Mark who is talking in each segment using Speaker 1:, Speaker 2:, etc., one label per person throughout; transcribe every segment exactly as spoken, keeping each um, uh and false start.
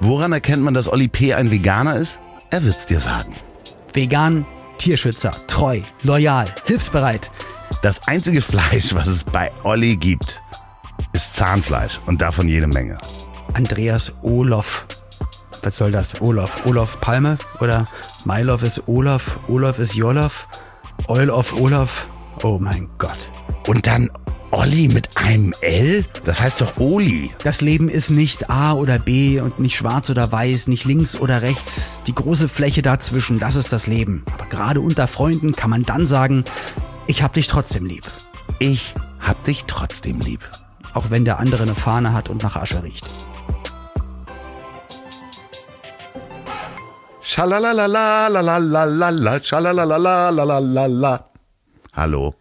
Speaker 1: Woran erkennt man, dass Olli P. ein Veganer ist? Er wird's dir sagen.
Speaker 2: Vegan, Tierschützer, treu, loyal, hilfsbereit.
Speaker 1: Das einzige Fleisch, was es bei Olli gibt, ist Zahnfleisch und davon jede Menge.
Speaker 2: Andreas Olof. Was soll das? Olof. Olof Palme oder Mailof ist Olaf, Olaf ist Jolof, Oil of Olaf. Oh mein Gott.
Speaker 1: Und dann Olli mit einem L? Das heißt doch Oli.
Speaker 2: Das Leben ist nicht A oder B und nicht schwarz oder weiß, nicht links oder rechts. Die große Fläche dazwischen, das ist das Leben. Aber gerade unter Freunden kann man dann sagen, ich hab dich trotzdem lieb.
Speaker 1: Ich hab dich trotzdem lieb.
Speaker 2: Auch wenn der andere eine Fahne hat und nach Asche riecht.
Speaker 1: Schalalalalalalala, schalalalalalalala. Hallo.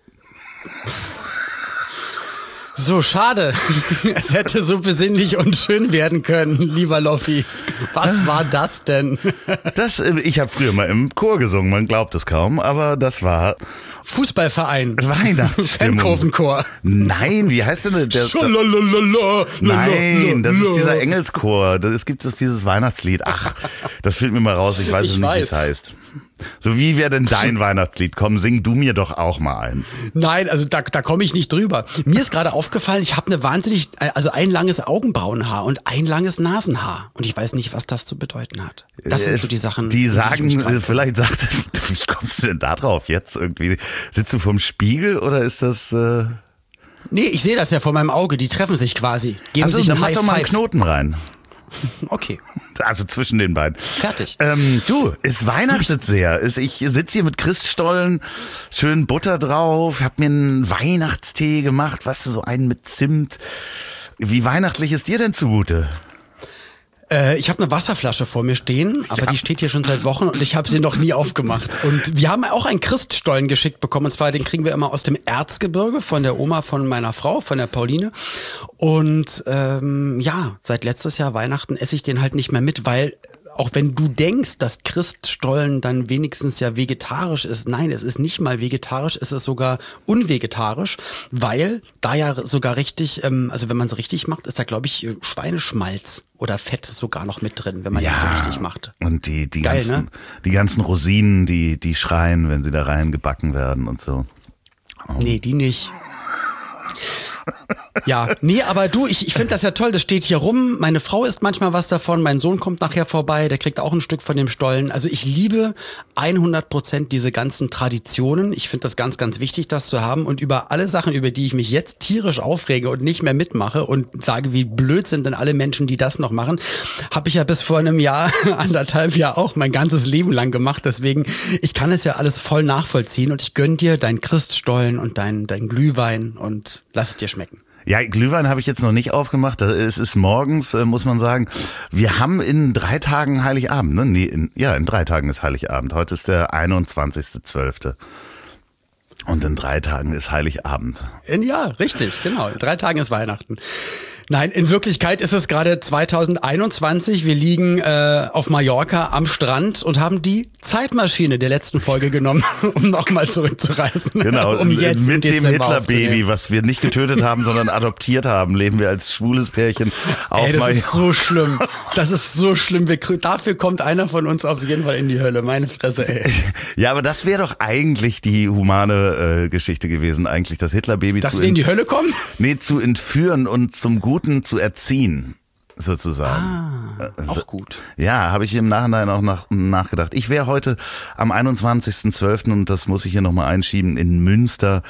Speaker 2: So, schade. Es hätte so besinnlich und schön werden können, lieber Loffi. Was war das denn?
Speaker 1: Das, ich habe früher mal im Chor gesungen, man glaubt es kaum, aber das war
Speaker 2: Fußballverein.
Speaker 1: Weihnachtsstimmung.
Speaker 2: Fankurvenchor.
Speaker 1: Nein, wie heißt denn der? der Nein, das ist dieser Engelschor. Es gibt es dieses Weihnachtslied. Ach, das fällt mir mal raus, ich weiß
Speaker 2: Ich
Speaker 1: es nicht,
Speaker 2: weiß.
Speaker 1: wie es heißt. So, wie wäre denn dein Weihnachtslied? Komm, sing du mir doch auch mal eins.
Speaker 2: Nein, also da, da komme ich nicht drüber. Mir ist gerade aufgefallen, ich habe eine wahnsinnig, also ein langes Augenbrauenhaar und ein langes Nasenhaar. Und ich weiß nicht, was das zu bedeuten hat. Das sind so die Sachen.
Speaker 1: Die
Speaker 2: die
Speaker 1: sagen,
Speaker 2: ich mich grad-
Speaker 1: vielleicht sagt, wie kommst du denn da drauf jetzt irgendwie? Sitzt du vorm Spiegel oder ist das... Äh
Speaker 2: Nee, ich sehe das ja vor meinem Auge. Die treffen sich quasi. Geben
Speaker 1: also,
Speaker 2: sich
Speaker 1: dann
Speaker 2: einen
Speaker 1: mach
Speaker 2: High
Speaker 1: doch mal einen
Speaker 2: Five.
Speaker 1: Knoten rein.
Speaker 2: Okay,
Speaker 1: Also zwischen den beiden.
Speaker 2: fertig.
Speaker 1: Ähm, du, es weihnachtet sehr. Es- Ich sitze hier mit Christstollen, schön Butter drauf, hab mir einen Weihnachtstee gemacht, weißt du, so einen mit Zimt. Wie weihnachtlich ist dir denn zugute?
Speaker 2: Äh, ich habe eine Wasserflasche vor mir stehen, aber die steht hier schon seit Wochen und ich habe sie noch nie aufgemacht. Und wir haben auch einen Christstollen geschickt bekommen. Und zwar, den kriegen wir immer aus dem Erzgebirge von der Oma von meiner Frau, von der Pauline. Und ähm, ja, seit letztes Jahr Weihnachten esse ich den halt nicht mehr mit, weil auch wenn du denkst, dass Christstollen dann wenigstens ja vegetarisch ist, nein, es ist nicht mal vegetarisch, es ist sogar unvegetarisch, weil da ja sogar richtig, ähm, also wenn man es richtig macht, ist da glaube ich Schweineschmalz oder Fett sogar noch mit drin, wenn man ihn so richtig macht.
Speaker 1: Und die, die,
Speaker 2: Geil,
Speaker 1: ganzen,
Speaker 2: ne?
Speaker 1: die ganzen Rosinen, die, die schreien, wenn sie da rein gebacken werden und so.
Speaker 2: Nee, die nicht. Ja, nee, aber du, ich, ich finde das ja toll, das steht hier rum, meine Frau isst manchmal was davon, mein Sohn kommt nachher vorbei, der kriegt auch ein Stück von dem Stollen. Also ich liebe hundert Prozent diese ganzen Traditionen, ich finde das ganz, ganz wichtig, das zu haben und über alle Sachen, über die ich mich jetzt tierisch aufrege und nicht mehr mitmache und sage, wie blöd sind denn alle Menschen, die das noch machen, habe ich ja bis vor einem Jahr, anderthalb Jahr auch mein ganzes Leben lang gemacht, deswegen, ich kann es ja alles voll nachvollziehen und ich gönn dir deinen Christstollen und dein, dein Glühwein und lass es dir schmecken.
Speaker 1: Ja, Glühwein habe ich jetzt noch nicht aufgemacht. Es ist morgens, äh, muss man sagen. Wir haben in drei Tagen Heiligabend, ne? Nee, in, ja, in drei Tagen ist Heiligabend. Heute ist der einundzwanzigster zwölfte Und in drei Tagen ist Heiligabend.
Speaker 2: In, ja, richtig, genau. In drei Tagen ist Weihnachten. Nein, in Wirklichkeit ist es gerade zweitausendeinundzwanzig. Wir liegen äh, auf Mallorca am Strand und haben die Zeitmaschine der letzten Folge genommen, um nochmal zurückzureisen.
Speaker 1: Genau,
Speaker 2: um jetzt im
Speaker 1: mit dem
Speaker 2: Dezember
Speaker 1: Hitler-Baby,
Speaker 2: aufzunehmen.
Speaker 1: was wir nicht getötet haben, sondern adoptiert haben, leben wir als schwules Pärchen auf
Speaker 2: Ey, das
Speaker 1: Mallorca.
Speaker 2: ist so schlimm. Das ist so schlimm. Wir, dafür kommt einer von uns auf jeden Fall in die Hölle. Meine Fresse, ey.
Speaker 1: Ja, aber das wäre doch eigentlich die humane äh, Geschichte gewesen, eigentlich das Hitler-Baby
Speaker 2: Dass
Speaker 1: zu
Speaker 2: wir in die
Speaker 1: ent-
Speaker 2: Hölle kommen?
Speaker 1: Nee, zu entführen und zum Guten zu erziehen, sozusagen.
Speaker 2: Ah, auch gut.
Speaker 1: Ja, habe ich im Nachhinein auch nach, nachgedacht. Ich wäre heute am einundzwanzigster zwölfter und das muss ich hier nochmal einschieben, in Münster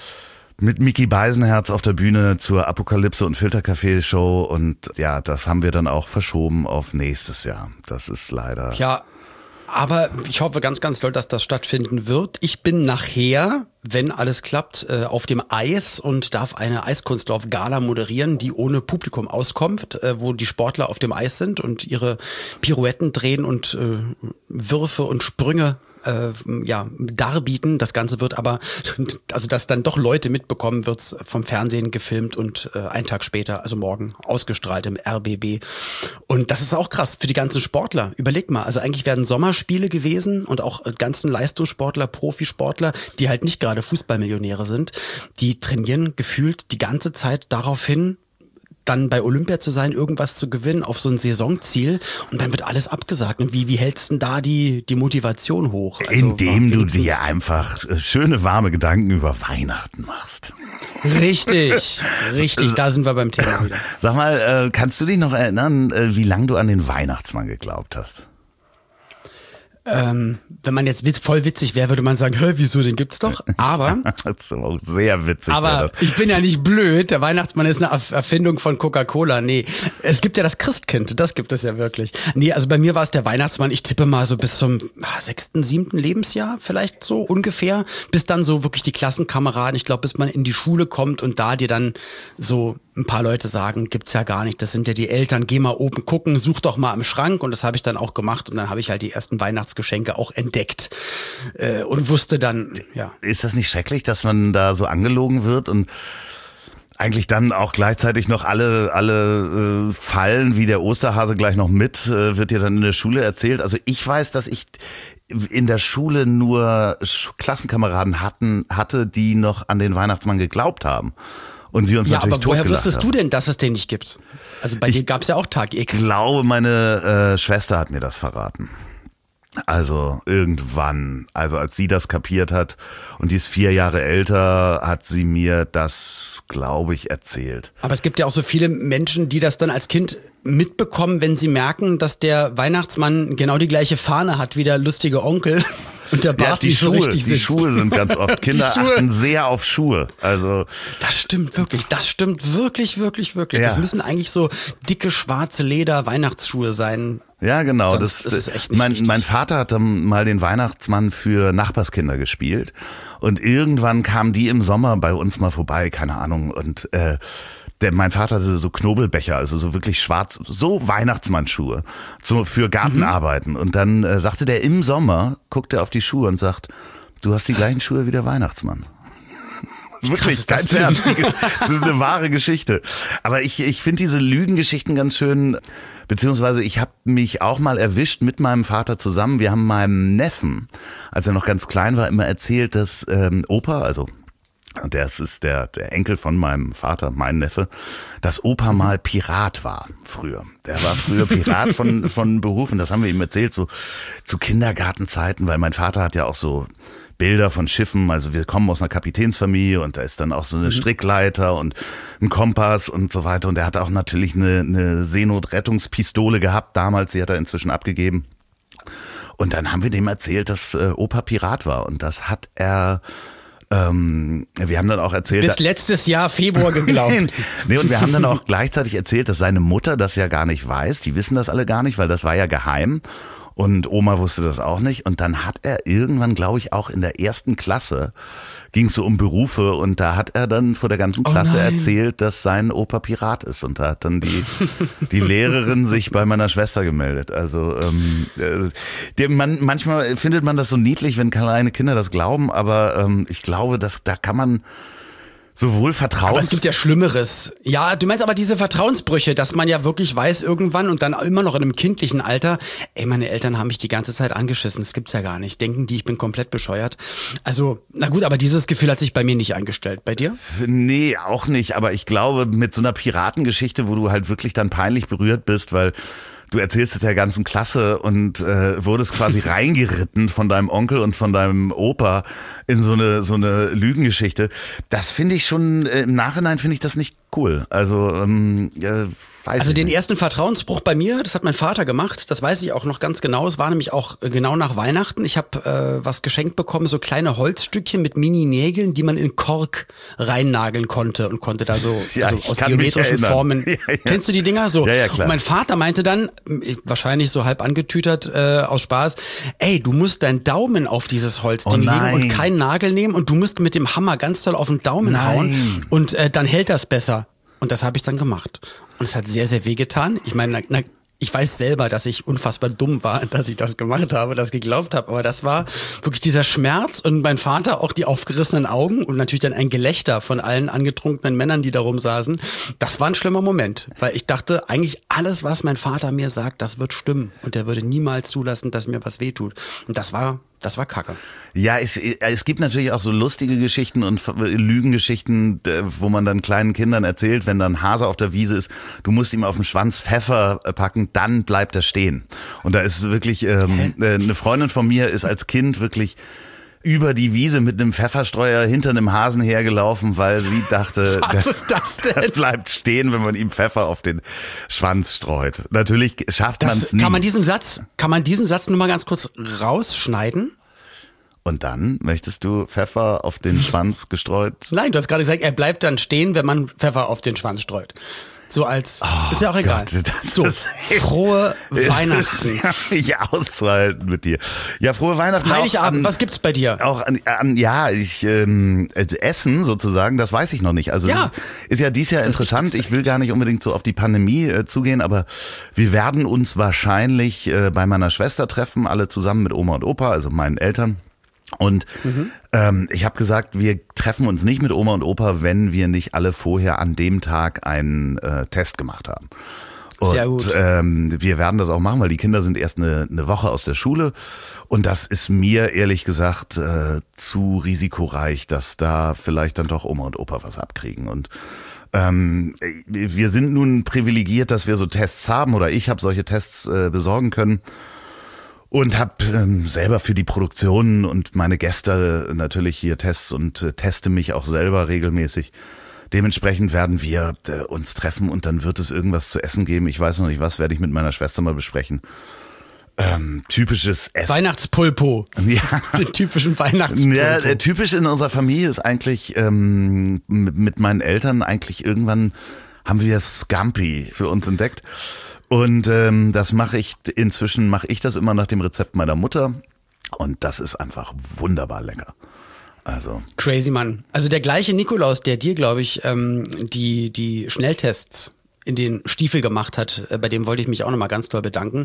Speaker 1: mit Micky Beisenherz auf der Bühne zur Apokalypse- und Filtercafé-Show und ja, das haben wir dann auch verschoben auf nächstes Jahr. Das ist leider...
Speaker 2: Ja, aber ich hoffe ganz, ganz doll, dass das stattfinden wird. Ich bin nachher, wenn alles klappt, äh, auf dem Eis und darf eine Eiskunstlauf-Gala moderieren, die ohne Publikum auskommt, äh, wo die Sportler auf dem Eis sind und ihre Pirouetten drehen und äh, Würfe und Sprünge äh, ja, darbieten. Das Ganze wird aber, also dass dann doch Leute mitbekommen, wird's vom Fernsehen gefilmt und äh, einen Tag später, also morgen, ausgestrahlt im R B B. Und das ist auch krass für die ganzen Sportler. Überleg mal, also eigentlich werden Sommerspiele gewesen und auch ganzen Leistungssportler, Profisportler, die halt nicht gerade Fußballmillionäre sind, die trainieren gefühlt die ganze Zeit darauf hin, dann bei Olympia zu sein, irgendwas zu gewinnen, auf so ein Saisonziel und dann wird alles abgesagt. Und wie, wie hältst du denn da die, die Motivation hoch?
Speaker 1: Also, indem du dir einfach schöne, warme Gedanken über Weihnachten machst.
Speaker 2: Richtig, richtig, da sind wir beim Thema wieder.
Speaker 1: Sag mal, kannst du dich noch erinnern, wie lange du an den Weihnachtsmann geglaubt hast?
Speaker 2: Ähm, wenn man jetzt witz, voll witzig wäre, würde man sagen, hä, wieso, den gibt's doch. Aber,
Speaker 1: das ist auch sehr witzig.
Speaker 2: Aber ich bin ja nicht blöd. Der Weihnachtsmann ist eine Erfindung von Coca-Cola. Nee, es gibt ja das Christkind. Das gibt es ja wirklich. Nee, also bei mir war es der Weihnachtsmann. Ich tippe mal so bis zum sechsten, siebten Lebensjahr vielleicht so ungefähr. Bis dann so wirklich die Klassenkameraden. Ich glaube, bis man in die Schule kommt und da dir dann so ein paar Leute sagen, gibt's ja gar nicht. Das sind ja die Eltern. Geh mal oben gucken, such doch mal im Schrank. Und das habe ich dann auch gemacht. Und dann habe ich halt die ersten Weihnachtsgeschenke auch entdeckt äh, und wusste dann, ja.
Speaker 1: Ist das nicht schrecklich, dass man da so angelogen wird und eigentlich dann auch gleichzeitig noch alle alle äh, Fallen wie der Osterhase gleich noch mit, äh, wird dir dann in der Schule erzählt. Also ich weiß, dass ich in der Schule nur Klassenkameraden hatten, hatte, die noch an den Weihnachtsmann geglaubt haben. Und wir uns
Speaker 2: ja,
Speaker 1: natürlich
Speaker 2: aber woher wusstest
Speaker 1: haben.
Speaker 2: du denn, dass es den nicht gibt? Also bei ich dir gab es ja auch Tag X.
Speaker 1: Ich glaube, meine äh, Schwester hat mir das verraten. Also irgendwann, also als sie das kapiert hat und die ist vier Jahre älter, hat sie mir das, glaube ich, erzählt.
Speaker 2: Aber es gibt ja auch so viele Menschen, die das dann als Kind mitbekommen, wenn sie merken, dass der Weihnachtsmann genau die gleiche Fahne hat wie der lustige Onkel. Und der Bart
Speaker 1: ja, die
Speaker 2: nicht so
Speaker 1: Schuhe,
Speaker 2: richtig
Speaker 1: die
Speaker 2: sitzt.
Speaker 1: Schuhe sind ganz oft. Kinder achten sehr auf Schuhe. Also
Speaker 2: das stimmt wirklich. Das stimmt wirklich, wirklich, wirklich.
Speaker 1: Ja.
Speaker 2: Das müssen eigentlich so dicke schwarze Leder Weihnachtsschuhe sein.
Speaker 1: Ja, genau.
Speaker 2: Sonst
Speaker 1: das,
Speaker 2: ist es echt nicht
Speaker 1: mein,
Speaker 2: richtig.
Speaker 1: mein Vater hat dann mal den Weihnachtsmann für Nachbarskinder gespielt und irgendwann kamen die im Sommer bei uns mal vorbei, keine Ahnung. Und äh, der, mein Vater hatte so Knobelbecher, also so wirklich schwarz, so Weihnachtsmannschuhe so für Gartenarbeiten. Mhm. Und dann äh, sagte der im Sommer, guckt er auf die Schuhe und sagt, du hast die gleichen Schuhe wie der Weihnachtsmann. Wirklich, kein Scherz. Das ist eine wahre Geschichte. Aber ich, ich finde diese Lügengeschichten ganz schön, beziehungsweise ich habe mich auch mal erwischt mit meinem Vater zusammen. Wir haben meinem Neffen, als er noch ganz klein war, immer erzählt, dass ähm, Opa, also das ist der, der Enkel von meinem Vater, mein Neffe, dass Opa mal Pirat war früher. Der war früher Pirat von, von Beruf und das haben wir ihm erzählt, so zu Kindergartenzeiten, weil mein Vater hat ja auch so Bilder von Schiffen, also wir kommen aus einer Kapitänsfamilie und da ist dann auch so eine Strickleiter und ein Kompass und so weiter und er hat auch natürlich eine, eine Seenotrettungspistole gehabt damals, die hat er inzwischen abgegeben und dann haben wir dem erzählt, dass äh, Opa Pirat war und das hat er Ähm, wir haben dann auch erzählt...
Speaker 2: Bis letztes Jahr Februar geglaubt.
Speaker 1: nee, und wir haben dann auch gleichzeitig erzählt, dass seine Mutter das ja gar nicht weiß. Die wissen das alle gar nicht, weil das war ja geheim. Und Oma wusste das auch nicht. Und dann hat er irgendwann, glaube ich, auch in der ersten Klasse, ging es so um Berufe. Und da hat er dann vor der ganzen Klasse
Speaker 2: oh
Speaker 1: erzählt, dass sein Opa Pirat ist. Und da hat dann die, die Lehrerin sich bei meiner Schwester gemeldet. Also ähm, äh, der, man, manchmal findet man das so niedlich, wenn kleine Kinder das glauben. Aber ähm, ich glaube, dass da kann man... Sowohl Vertrauen.
Speaker 2: Aber es gibt ja Schlimmeres. Ja, du meinst aber diese Vertrauensbrüche, dass man ja wirklich weiß irgendwann und dann immer noch in einem kindlichen Alter, ey, meine Eltern haben mich die ganze Zeit angeschissen, das gibt's ja gar nicht. Denken die, ich bin komplett bescheuert. Also, na gut, aber dieses Gefühl hat sich bei mir nicht eingestellt. Bei dir?
Speaker 1: Nee, auch nicht. Aber ich glaube, mit so einer Piratengeschichte, wo du halt wirklich dann peinlich berührt bist, weil du erzählst es der ganzen Klasse und äh, wurdest quasi reingeritten von deinem Onkel und von deinem Opa in so eine so eine Lügengeschichte. Das finde ich schon, äh, im Nachhinein finde ich das nicht cool. Also, ähm, äh, weiß
Speaker 2: Also
Speaker 1: ich
Speaker 2: den
Speaker 1: nicht.
Speaker 2: ersten Vertrauensbruch bei mir, das hat mein Vater gemacht, das weiß ich auch noch ganz genau. Es war nämlich auch genau nach Weihnachten. Ich habe äh, was geschenkt bekommen, so kleine Holzstückchen mit Mini-Nägeln, die man in Kork reinnageln konnte und konnte da so
Speaker 1: Ja,
Speaker 2: also
Speaker 1: ich
Speaker 2: aus
Speaker 1: kann mich
Speaker 2: geometrischen
Speaker 1: erinnern.
Speaker 2: Formen.
Speaker 1: Ja, ja.
Speaker 2: Kennst du die Dinger? So.
Speaker 1: Ja, ja, klar.
Speaker 2: Und mein Vater meinte dann, wahrscheinlich so halb angetütert äh, aus Spaß, ey, du musst deinen Daumen auf dieses Holzding
Speaker 1: Oh
Speaker 2: legen
Speaker 1: nein.
Speaker 2: und keinen Nagel nehmen und du musst mit dem Hammer ganz doll auf den Daumen
Speaker 1: Nein.
Speaker 2: hauen und äh, dann hält das besser. Und das habe ich dann gemacht. Und es hat sehr, sehr weh getan. Ich meine, na, na, ich weiß selber, dass ich unfassbar dumm war, dass ich das gemacht habe, das geglaubt habe. Aber das war wirklich dieser Schmerz und mein Vater auch die aufgerissenen Augen und natürlich dann ein Gelächter von allen angetrunkenen Männern, die da rumsaßen. Das war ein schlimmer Moment, weil ich dachte, eigentlich alles, was mein Vater mir sagt, das wird stimmen. Und er würde niemals zulassen, dass mir was wehtut. Und das war Das war kacke.
Speaker 1: Ja, es, es gibt natürlich auch so lustige Geschichten und Lügengeschichten, wo man dann kleinen Kindern erzählt, wenn dann ein Hase auf der Wiese ist, du musst ihm auf den Schwanz Pfeffer packen, dann bleibt er stehen. Und da ist wirklich, ähm, eine Freundin von mir ist als Kind wirklich über die Wiese mit einem Pfefferstreuer hinter einem Hasen hergelaufen, weil sie dachte,
Speaker 2: was ist das denn?
Speaker 1: Der bleibt stehen, wenn man ihm Pfeffer auf den Schwanz streut. Natürlich schafft man es nie.
Speaker 2: Kann man diesen Satz, kann man diesen Satz nur mal ganz kurz rausschneiden?
Speaker 1: Und dann möchtest du Pfeffer auf den Schwanz gestreut?
Speaker 2: Nein, du hast gerade gesagt, er bleibt dann stehen, wenn man Pfeffer auf den Schwanz streut. So als, oh, ist ja auch egal.
Speaker 1: Gott, das
Speaker 2: so,
Speaker 1: ist
Speaker 2: frohe Weihnachten.
Speaker 1: Nicht auszuhalten mit dir. Ja, frohe Weihnachten.
Speaker 2: Heiligabend, was gibt's bei dir?
Speaker 1: Auch an, an ja, ich, ähm, Essen sozusagen, das weiß ich noch nicht. Also
Speaker 2: ja.
Speaker 1: ist, ist ja dies Jahr interessant. Ich will gar nicht unbedingt so auf die Pandemie äh, zugehen, aber wir werden uns wahrscheinlich äh, bei meiner Schwester treffen, alle zusammen mit Oma und Opa, also meinen Eltern. Und mhm. ähm, ich habe gesagt, wir treffen uns nicht mit Oma und Opa, wenn wir nicht alle vorher an dem Tag einen äh, Test gemacht haben. Und
Speaker 2: Sehr gut.
Speaker 1: Ähm, wir werden das auch machen, weil die Kinder sind erst eine, eine Woche aus der Schule. Und das ist mir ehrlich gesagt äh, zu risikoreich, dass da vielleicht dann doch Oma und Opa was abkriegen. Und ähm, wir sind nun privilegiert, dass wir so Tests haben, oder ich habe solche Tests äh, besorgen können. Und habe ähm, selber für die Produktion und meine Gäste natürlich hier Tests und äh, teste mich auch selber regelmäßig. Dementsprechend werden wir äh, uns treffen und dann wird es irgendwas zu essen geben. Ich weiß noch nicht was, werde ich mit meiner Schwester mal besprechen. Ähm, typisches Essen.
Speaker 2: Weihnachtspulpo.
Speaker 1: Ja.
Speaker 2: Den typischen Weihnachtspulpo.
Speaker 1: Ja, äh, typisch in unserer Familie ist eigentlich ähm, mit, mit meinen Eltern eigentlich irgendwann haben wir Scampi für uns entdeckt. Und ähm, das mache ich, inzwischen mache ich das immer nach dem Rezept meiner Mutter und das ist einfach wunderbar lecker. Also
Speaker 2: crazy, Mann. Also der gleiche Nikolaus, der dir, glaube ich, ähm, die, die Schnelltests in den Stiefel gemacht hat, bei dem wollte ich mich auch nochmal ganz doll bedanken.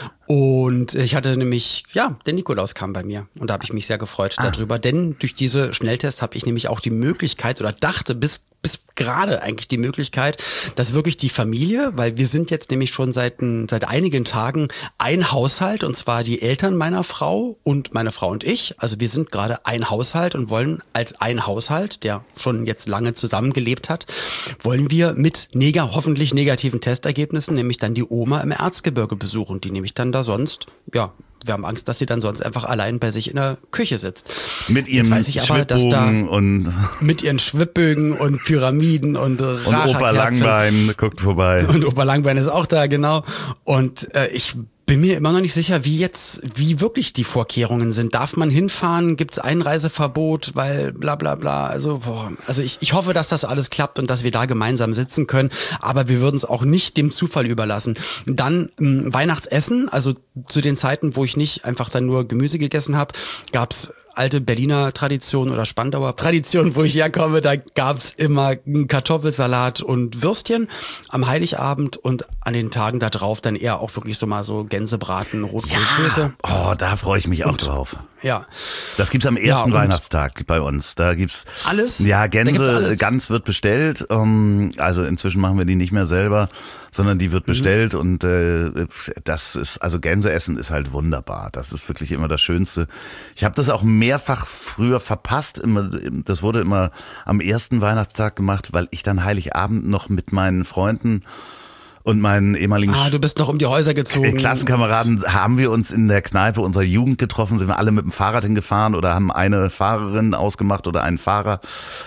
Speaker 2: Und ich hatte nämlich, ja, der Nikolaus kam bei mir und da habe ich mich sehr gefreut ah. darüber, denn durch diese Schnelltests habe ich nämlich auch die Möglichkeit oder dachte bis bis gerade eigentlich die Möglichkeit, dass wirklich die Familie, weil wir sind jetzt nämlich schon seit, seit einigen Tagen ein Haushalt und zwar die Eltern meiner Frau und meine Frau und ich. Also wir sind gerade ein Haushalt und wollen als ein Haushalt, der schon jetzt lange zusammengelebt hat, wollen wir mit neg- hoffentlich negativen Testergebnissen nämlich dann die Oma im Erzgebirge besuchen, die nämlich dann da sonst, ja, wir haben Angst, dass sie dann sonst einfach allein bei sich in der Küche sitzt.
Speaker 1: Mit ihren Schwibbögen und
Speaker 2: mit ihren Schwibbögen und Pyramiden und
Speaker 1: Und Opa Langbein guckt vorbei.
Speaker 2: Und Opa Langbein ist auch da, genau. Und äh, ich bin mir immer noch nicht sicher, wie jetzt, wie wirklich die Vorkehrungen sind. Darf man hinfahren? Gibt es Einreiseverbot? Weil bla bla bla. Also, boah. Also ich, ich hoffe, dass das alles klappt und dass wir da gemeinsam sitzen können. Aber wir würden es auch nicht dem Zufall überlassen. Dann ähm, Weihnachtsessen, also zu den Zeiten, wo ich nicht einfach dann nur Gemüse gegessen habe, gab's alte Berliner Tradition oder Spandauer Tradition, wo ich herkomme, da gab's immer Kartoffelsalat und Würstchen am Heiligabend und an den Tagen da drauf dann eher auch wirklich so mal so Gänsebraten, Rotkohlklöße.
Speaker 1: Ja. Oh, da freue ich mich auch und, drauf.
Speaker 2: Ja.
Speaker 1: Das gibt's am ersten ja, Weihnachtstag bei uns. Da gibt's
Speaker 2: alles.
Speaker 1: Ja, Gänse,
Speaker 2: alles.
Speaker 1: Gans wird bestellt. Um, also inzwischen machen wir die nicht mehr selber, sondern die wird bestellt mhm. und äh, das ist, also Gänseessen ist halt wunderbar. Das ist wirklich immer das Schönste. Ich habe das auch mehrfach früher verpasst. Immer, das wurde immer am ersten Weihnachtstag gemacht, weil ich dann Heiligabend noch mit meinen Freunden und meinen ehemaligen
Speaker 2: Ah, du bist noch um die Häuser gezogen.
Speaker 1: Klassenkameraden haben wir uns in der Kneipe unserer Jugend getroffen, sind wir alle mit dem Fahrrad hingefahren oder haben eine Fahrerin ausgemacht oder einen Fahrer.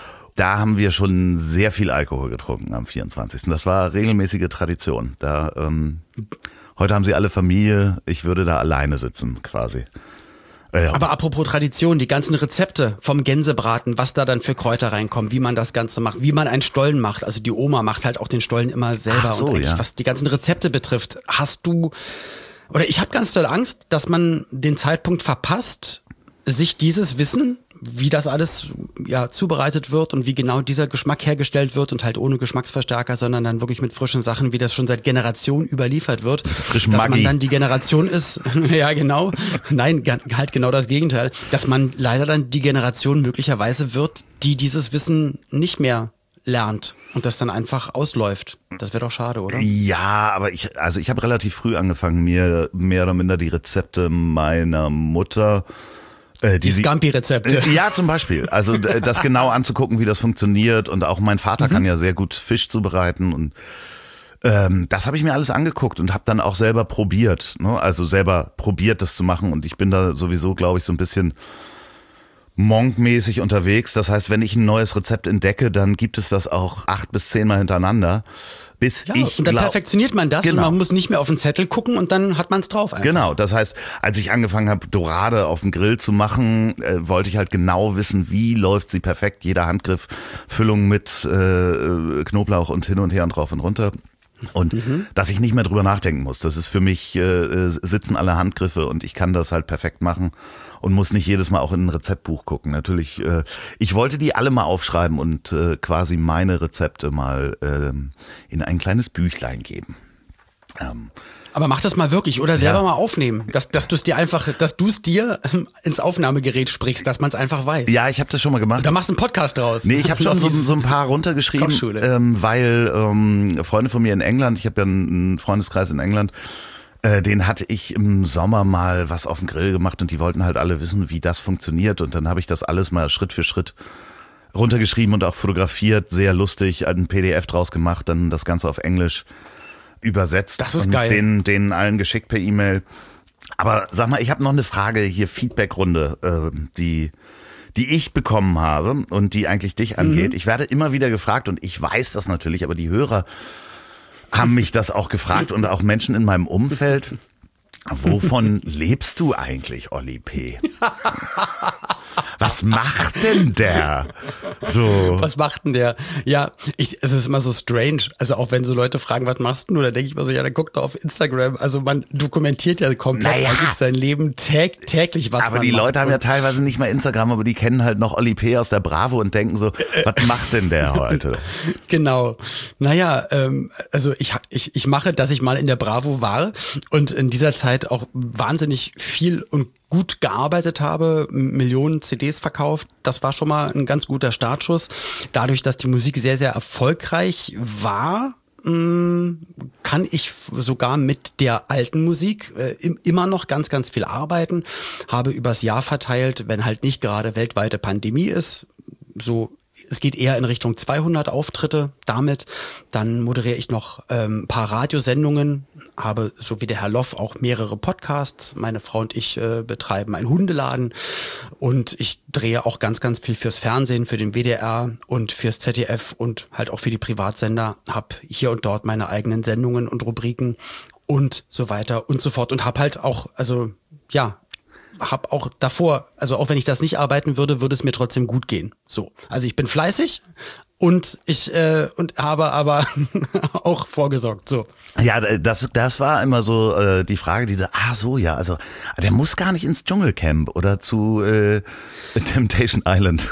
Speaker 1: Da haben wir schon sehr viel Alkohol getrunken am vierundzwanzigsten Das war regelmäßige Tradition. Da ähm, heute haben sie alle Familie, ich würde da alleine sitzen quasi. Ja.
Speaker 2: Aber apropos Tradition, die ganzen Rezepte vom Gänsebraten, was da dann für Kräuter reinkommen, wie man das Ganze macht, wie man einen Stollen macht. Also die Oma macht halt auch den Stollen immer selber.
Speaker 1: Ach so,
Speaker 2: und eigentlich,
Speaker 1: ja.
Speaker 2: was die ganzen Rezepte betrifft, hast du, oder ich habe ganz doll Angst, dass man den Zeitpunkt verpasst, sich dieses Wissen, wie das alles ja zubereitet wird und wie genau dieser Geschmack hergestellt wird und halt ohne Geschmacksverstärker, sondern dann wirklich mit frischen Sachen, wie das schon seit Generationen überliefert wird.
Speaker 1: Frisch
Speaker 2: dass
Speaker 1: Maggi.
Speaker 2: Man dann die Generation ist, ja genau, nein, halt genau das Gegenteil, dass man leider dann die Generation möglicherweise wird, die dieses Wissen nicht mehr lernt und das dann einfach ausläuft. Das wäre doch schade, oder?
Speaker 1: Ja, aber ich, also ich habe relativ früh angefangen, mir mehr oder minder die Rezepte meiner Mutter Äh,
Speaker 2: die die Scampi-Rezepte.
Speaker 1: Äh, ja, zum Beispiel. Also das genau anzugucken, wie das funktioniert. Und auch mein Vater mhm. kann ja sehr gut Fisch zubereiten. Und ähm, das habe ich mir alles angeguckt und habe dann auch selber probiert. Ne? Also selber probiert, das zu machen. Und ich bin da sowieso, glaube ich, so ein bisschen Monk-mäßig unterwegs. Das heißt, wenn ich ein neues Rezept entdecke, dann gibt es das auch acht bis zehnmal hintereinander. Bis
Speaker 2: ja,
Speaker 1: ich
Speaker 2: und dann
Speaker 1: glaub,
Speaker 2: perfektioniert man das genau. und man muss nicht mehr auf den Zettel gucken und dann hat man es drauf. Einfach.
Speaker 1: Genau, das heißt, als ich angefangen habe, Dorade auf dem Grill zu machen, äh, wollte ich halt genau wissen, wie läuft sie perfekt. Jeder Handgriff, Füllung mit äh, Knoblauch und hin und her und rauf und runter. Und mhm. dass ich nicht mehr drüber nachdenken muss. Das ist für mich, äh, sitzen alle Handgriffe und ich kann das halt perfekt machen und muss nicht jedes Mal auch in ein Rezeptbuch gucken. Natürlich, äh, ich wollte die alle mal aufschreiben und äh, quasi meine Rezepte mal äh, in ein kleines Büchlein geben. Ähm,
Speaker 2: Aber mach das mal wirklich oder selber ja. mal aufnehmen, dass, dass du es dir einfach, dass du es dir ins Aufnahmegerät sprichst, dass man es einfach weiß.
Speaker 1: Ja, ich habe das schon mal gemacht.
Speaker 2: Da machst du einen Podcast draus.
Speaker 1: Nee, ich habe schon so, so ein paar runtergeschrieben, ähm, weil ähm, Freunde von mir in England, ich habe ja einen Freundeskreis in England, äh, den hatte ich im Sommer mal was auf dem Grill gemacht und die wollten halt alle wissen, wie das funktioniert und dann habe ich das alles mal Schritt für Schritt runtergeschrieben und auch fotografiert, sehr lustig, ein P D F draus gemacht, dann das Ganze auf Englisch übersetzt.
Speaker 2: Das ist
Speaker 1: und
Speaker 2: geil.
Speaker 1: Den, denen allen geschickt per E-Mail. Aber sag mal, ich habe noch eine Frage hier, Feedbackrunde, äh, die, die ich bekommen habe und die eigentlich dich angeht. Mhm. Ich werde immer wieder gefragt und ich weiß das natürlich, aber die Hörer haben mich das auch gefragt und auch Menschen in meinem Umfeld. Wovon lebst du eigentlich, Olli P.? Was macht denn der? So.
Speaker 2: Was macht denn der? Ja, ich, es ist immer so strange. Also auch wenn so Leute fragen, was machst du? Da denke ich mir so, ja, dann guck doch auf Instagram. Also man dokumentiert ja komplett
Speaker 1: naja.
Speaker 2: eigentlich sein Leben täg, täglich, was
Speaker 1: aber
Speaker 2: man
Speaker 1: die
Speaker 2: macht.
Speaker 1: Leute haben ja teilweise nicht mal Instagram, aber die kennen halt noch Olli P. aus der Bravo und denken so, was macht denn der heute?
Speaker 2: Genau. Naja, ähm, also ich, ich, ich mache, dass ich mal in der Bravo war und in dieser Zeit auch wahnsinnig viel und gut gearbeitet habe, Millionen C Ds verkauft. Das war schon mal ein ganz guter Startschuss. Dadurch, dass die Musik sehr, sehr erfolgreich war, kann ich sogar mit der alten Musik äh, immer noch ganz, ganz viel arbeiten. Habe übers Jahr verteilt, wenn halt nicht gerade weltweite Pandemie ist, so es geht eher in Richtung zweihundert Auftritte damit. Dann moderiere ich noch ähm, ein paar Radiosendungen, habe so wie der Herr Loff auch mehrere Podcasts. Meine Frau und ich äh, betreiben einen Hundeladen und ich drehe auch ganz, ganz viel fürs Fernsehen, für den W D R und fürs Z D F und halt auch für die Privatsender. Habe hier und dort meine eigenen Sendungen und Rubriken und so weiter und so fort und habe halt auch, also ja, habe auch davor, also auch wenn ich das nicht arbeiten würde, würde es mir trotzdem gut gehen. So, also ich bin fleißig und ich äh, und habe aber auch vorgesorgt. So.
Speaker 1: Ja, das das war immer so äh, die Frage, diese ah so ja, also der muss gar nicht ins Dschungelcamp oder zu äh, Temptation Island.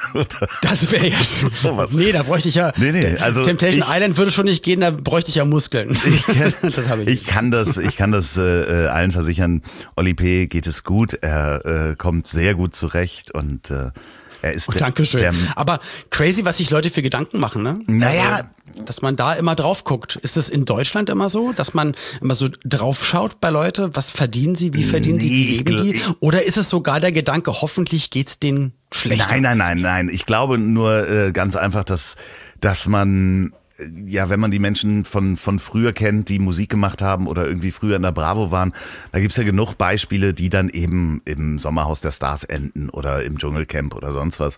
Speaker 2: Das wäre ja schon sowas. Nee, da bräuchte ich ja.
Speaker 1: Nee, nee, also
Speaker 2: Temptation
Speaker 1: ich,
Speaker 2: Island würde schon nicht gehen, da bräuchte ich ja Muskeln.
Speaker 1: Ich, das habe ich. Ich kann das, ich kann das äh, allen versichern. Olli P. geht es gut. Er äh, kommt sehr gut zurecht und äh, er ist.
Speaker 2: Oh, Dankeschön. Der, Aber crazy, was sich Leute für Gedanken machen, ne?
Speaker 1: Naja.
Speaker 2: Also, dass man da immer drauf guckt. Ist es in Deutschland immer so, dass man immer so drauf schaut bei Leute, was verdienen sie, wie verdienen nee, sie, wie leben die? Ich, Oder ist es sogar der Gedanke, hoffentlich geht's denen schlechter?
Speaker 1: Nein, nein, nein, nein. Ich glaube nur äh, ganz einfach, dass, dass man, ja, wenn man die Menschen von, von früher kennt, die Musik gemacht haben oder irgendwie früher in der Bravo waren, da gibt's ja genug Beispiele, die dann eben im Sommerhaus der Stars enden oder im Dschungelcamp oder sonst was.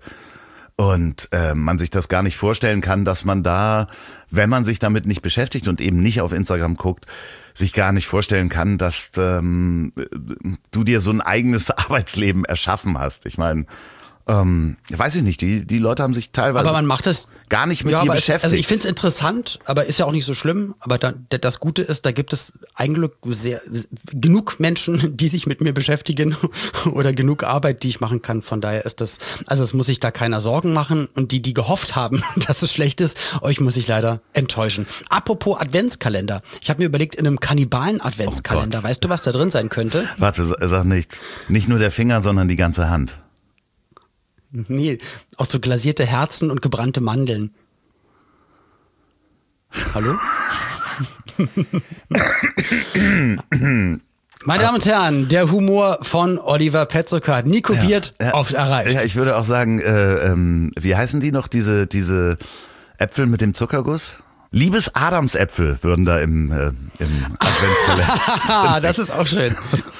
Speaker 1: Und äh, man sich das gar nicht vorstellen kann, dass man da, wenn man sich damit nicht beschäftigt und eben nicht auf Instagram guckt, sich gar nicht vorstellen kann, dass ähm, du dir so ein eigenes Arbeitsleben erschaffen hast. Ich meine, ähm, weiß ich nicht, die, die Leute haben sich teilweise
Speaker 2: aber man macht das,
Speaker 1: gar nicht mit
Speaker 2: ja,
Speaker 1: dir
Speaker 2: aber
Speaker 1: beschäftigt.
Speaker 2: Es, also ich finde es interessant, aber ist ja auch nicht so schlimm. Aber da, das Gute ist, da gibt es eigentlich sehr, genug Menschen, die sich mit mir beschäftigen oder genug Arbeit, die ich machen kann. Von daher ist das, also es muss sich da keiner Sorgen machen. Und die, die gehofft haben, dass es schlecht ist, euch muss ich leider enttäuschen. Apropos Adventskalender. Ich habe mir überlegt, in einem Kannibalen-Adventskalender, oh weißt du, was da drin sein könnte?
Speaker 1: Warte, sag nichts. Nicht nur der Finger, sondern die ganze Hand.
Speaker 2: Nee, auch so glasierte Herzen und gebrannte Mandeln. Hallo? Meine Damen und Herren, der Humor von Oliver Petzokat hat nie kopiert,
Speaker 1: ja, ja,
Speaker 2: oft erreicht.
Speaker 1: Ja, ich würde auch sagen, äh, ähm, wie heißen die noch, diese, diese Äpfel mit dem Zuckerguss? Liebes Adamsäpfel würden da im, äh, im Adventskalender.
Speaker 2: Das ist auch schön.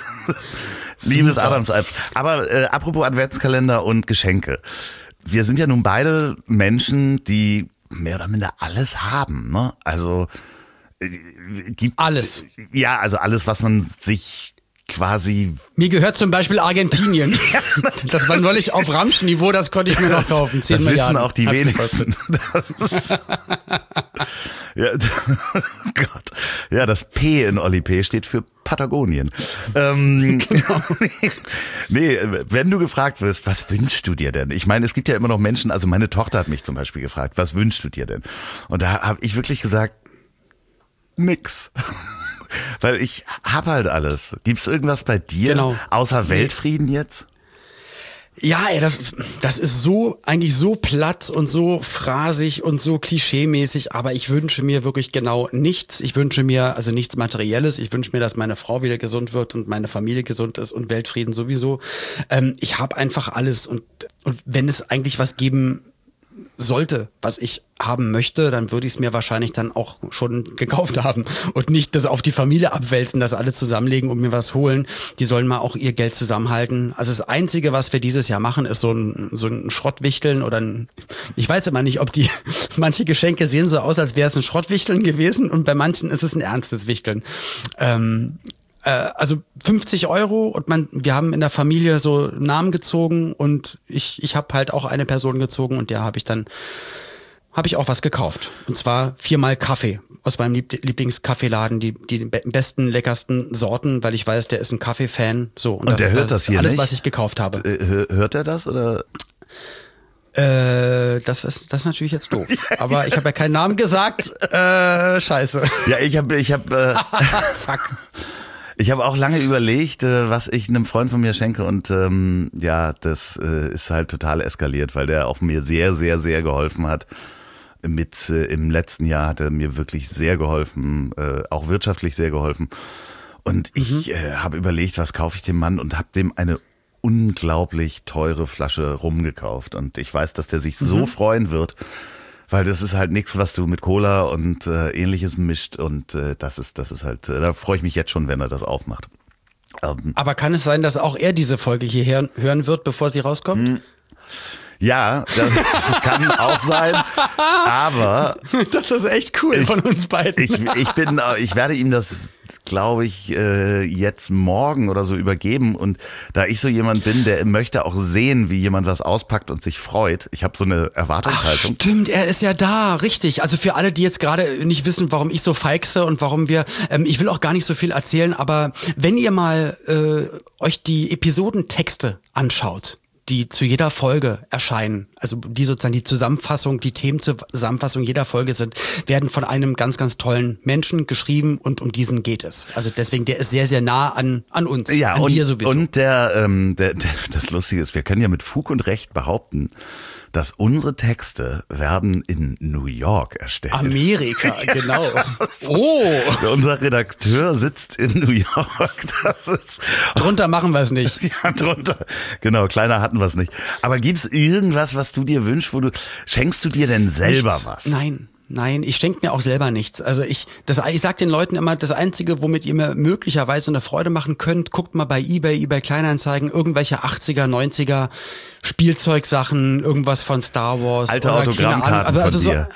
Speaker 1: Liebes Adamsäpfel. Aber äh, apropos Adventskalender und Geschenke. Wir sind ja nun beide Menschen, die mehr oder minder alles haben, ne? Also äh, gibt
Speaker 2: alles.
Speaker 1: Ja, also alles, was man sich quasi.
Speaker 2: Mir gehört zum Beispiel Argentinien. Das war neulich auf Ramsch-Niveau, das konnte ich mir noch kaufen. zehn
Speaker 1: das
Speaker 2: Milliarden.
Speaker 1: Wissen auch die
Speaker 2: Hat's
Speaker 1: wenigsten. Das, ja, Gott. Ja, das P in Oli P steht für Patagonien. Ähm, genau. Nee, wenn du gefragt wirst, was wünschst du dir denn? Ich meine, es gibt ja immer noch Menschen, also meine Tochter hat mich zum Beispiel gefragt, was wünschst du dir denn? Und da habe ich wirklich gesagt, nix. Weil ich hab halt alles. Gibt's irgendwas bei dir,
Speaker 2: genau.
Speaker 1: außer Weltfrieden jetzt?
Speaker 2: Ja, ey, das, das ist so, eigentlich so platt und so phrasig und so klischeemäßig, aber ich wünsche mir wirklich genau nichts. Ich wünsche mir also nichts Materielles. Ich wünsche mir, dass meine Frau wieder gesund wird und meine Familie gesund ist und Weltfrieden sowieso. Ähm, ich habe einfach alles und, und wenn es eigentlich was geben sollte, was ich haben möchte, dann würde ich es mir wahrscheinlich dann auch schon gekauft haben und nicht das auf die Familie abwälzen, das alle zusammenlegen und mir was holen. Die sollen mal auch ihr Geld zusammenhalten. Also das Einzige, was wir dieses Jahr machen, ist so ein, so ein Schrottwichteln oder ein, ich weiß immer nicht, ob die, manche Geschenke sehen so aus, als wäre es ein Schrottwichteln gewesen und bei manchen ist es ein ernstes Wichteln. Ähm, Also fünfzig Euro und man, wir haben in der Familie so Namen gezogen und ich, ich habe halt auch eine Person gezogen und der habe ich dann, habe ich auch was gekauft. Und zwar viermal Kaffee aus meinem Lieb- Lieblingskaffeeladen, die, die besten, leckersten Sorten, weil ich weiß, der ist ein Kaffee-Fan. So,
Speaker 1: und, und der
Speaker 2: das,
Speaker 1: hört das, das hier
Speaker 2: alles,
Speaker 1: nicht?
Speaker 2: was ich gekauft habe.
Speaker 1: Hört er das oder?
Speaker 2: Äh, das ist das ist natürlich jetzt doof. Aber ich habe ja keinen Namen gesagt. Äh, scheiße.
Speaker 1: Ja, ich habe, ich habe. Äh,
Speaker 2: Fuck.
Speaker 1: Ich habe auch lange überlegt, was ich einem Freund von mir schenke und ähm, ja, das äh, ist halt total eskaliert, weil der auch mir sehr, sehr, sehr geholfen hat. Mit äh, im letzten Jahr hat er mir wirklich sehr geholfen, äh, auch wirtschaftlich sehr geholfen. Und ich mhm. äh, habe überlegt, was kaufe ich dem Mann und habe dem eine unglaublich teure Flasche Rum gekauft. Und ich weiß, dass der sich mhm. so freuen wird. Weil das ist halt nichts, was du mit Cola und äh, Ähnliches mischt und äh, das ist, das ist halt, äh, da freue ich mich jetzt schon, wenn er das aufmacht. Ähm,
Speaker 2: Aber kann es sein, dass auch er diese Folge hier hören wird, bevor sie rauskommt?
Speaker 1: Mh. Ja, das kann auch sein, aber
Speaker 2: das ist echt cool
Speaker 1: ich,
Speaker 2: von uns beiden.
Speaker 1: Ich, ich bin, ich werde ihm das, glaube ich, jetzt morgen oder so übergeben und da ich so jemand bin, der möchte auch sehen, wie jemand was auspackt und sich freut. Ich habe so eine Erwartungshaltung.
Speaker 2: Ach, stimmt, er ist ja da, richtig. Also für alle, die jetzt gerade nicht wissen, warum ich so feixe und warum wir, ähm, ich will auch gar nicht so viel erzählen, aber wenn ihr mal äh, euch die Episodentexte anschaut, die zu jeder Folge erscheinen, also die sozusagen die Zusammenfassung, die Themenzusammenfassung jeder Folge sind, werden von einem ganz, ganz tollen Menschen geschrieben und um diesen geht es. Also deswegen, der ist sehr, sehr nah an, an uns,
Speaker 1: ja,
Speaker 2: an
Speaker 1: und,
Speaker 2: dir sowieso.
Speaker 1: Und der, ähm, der, der, das Lustige ist, wir können ja mit Fug und Recht behaupten, dass unsere Texte werden in New York erstellt.
Speaker 2: Amerika, genau. Oh!
Speaker 1: Unser Redakteur sitzt in New York. Das ist
Speaker 2: drunter machen wir es nicht.
Speaker 1: Ja, drunter. Genau, kleiner hatten wir es nicht. Aber gibt's irgendwas, was du dir wünschst, wo du, schenkst du dir denn selber
Speaker 2: Nichts.
Speaker 1: was?
Speaker 2: Nein. Nein, ich schenke mir auch selber nichts. Also ich, das, ich sag den Leuten immer, das Einzige, womit ihr mir möglicherweise eine Freude machen könnt, guckt mal bei eBay, eBay Kleinanzeigen, irgendwelche achtziger, neunziger Spielzeugsachen, irgendwas von Star Wars.
Speaker 1: Alte
Speaker 2: oder
Speaker 1: Autogrammkarten
Speaker 2: Ahnung, aber also
Speaker 1: von dir.
Speaker 2: So,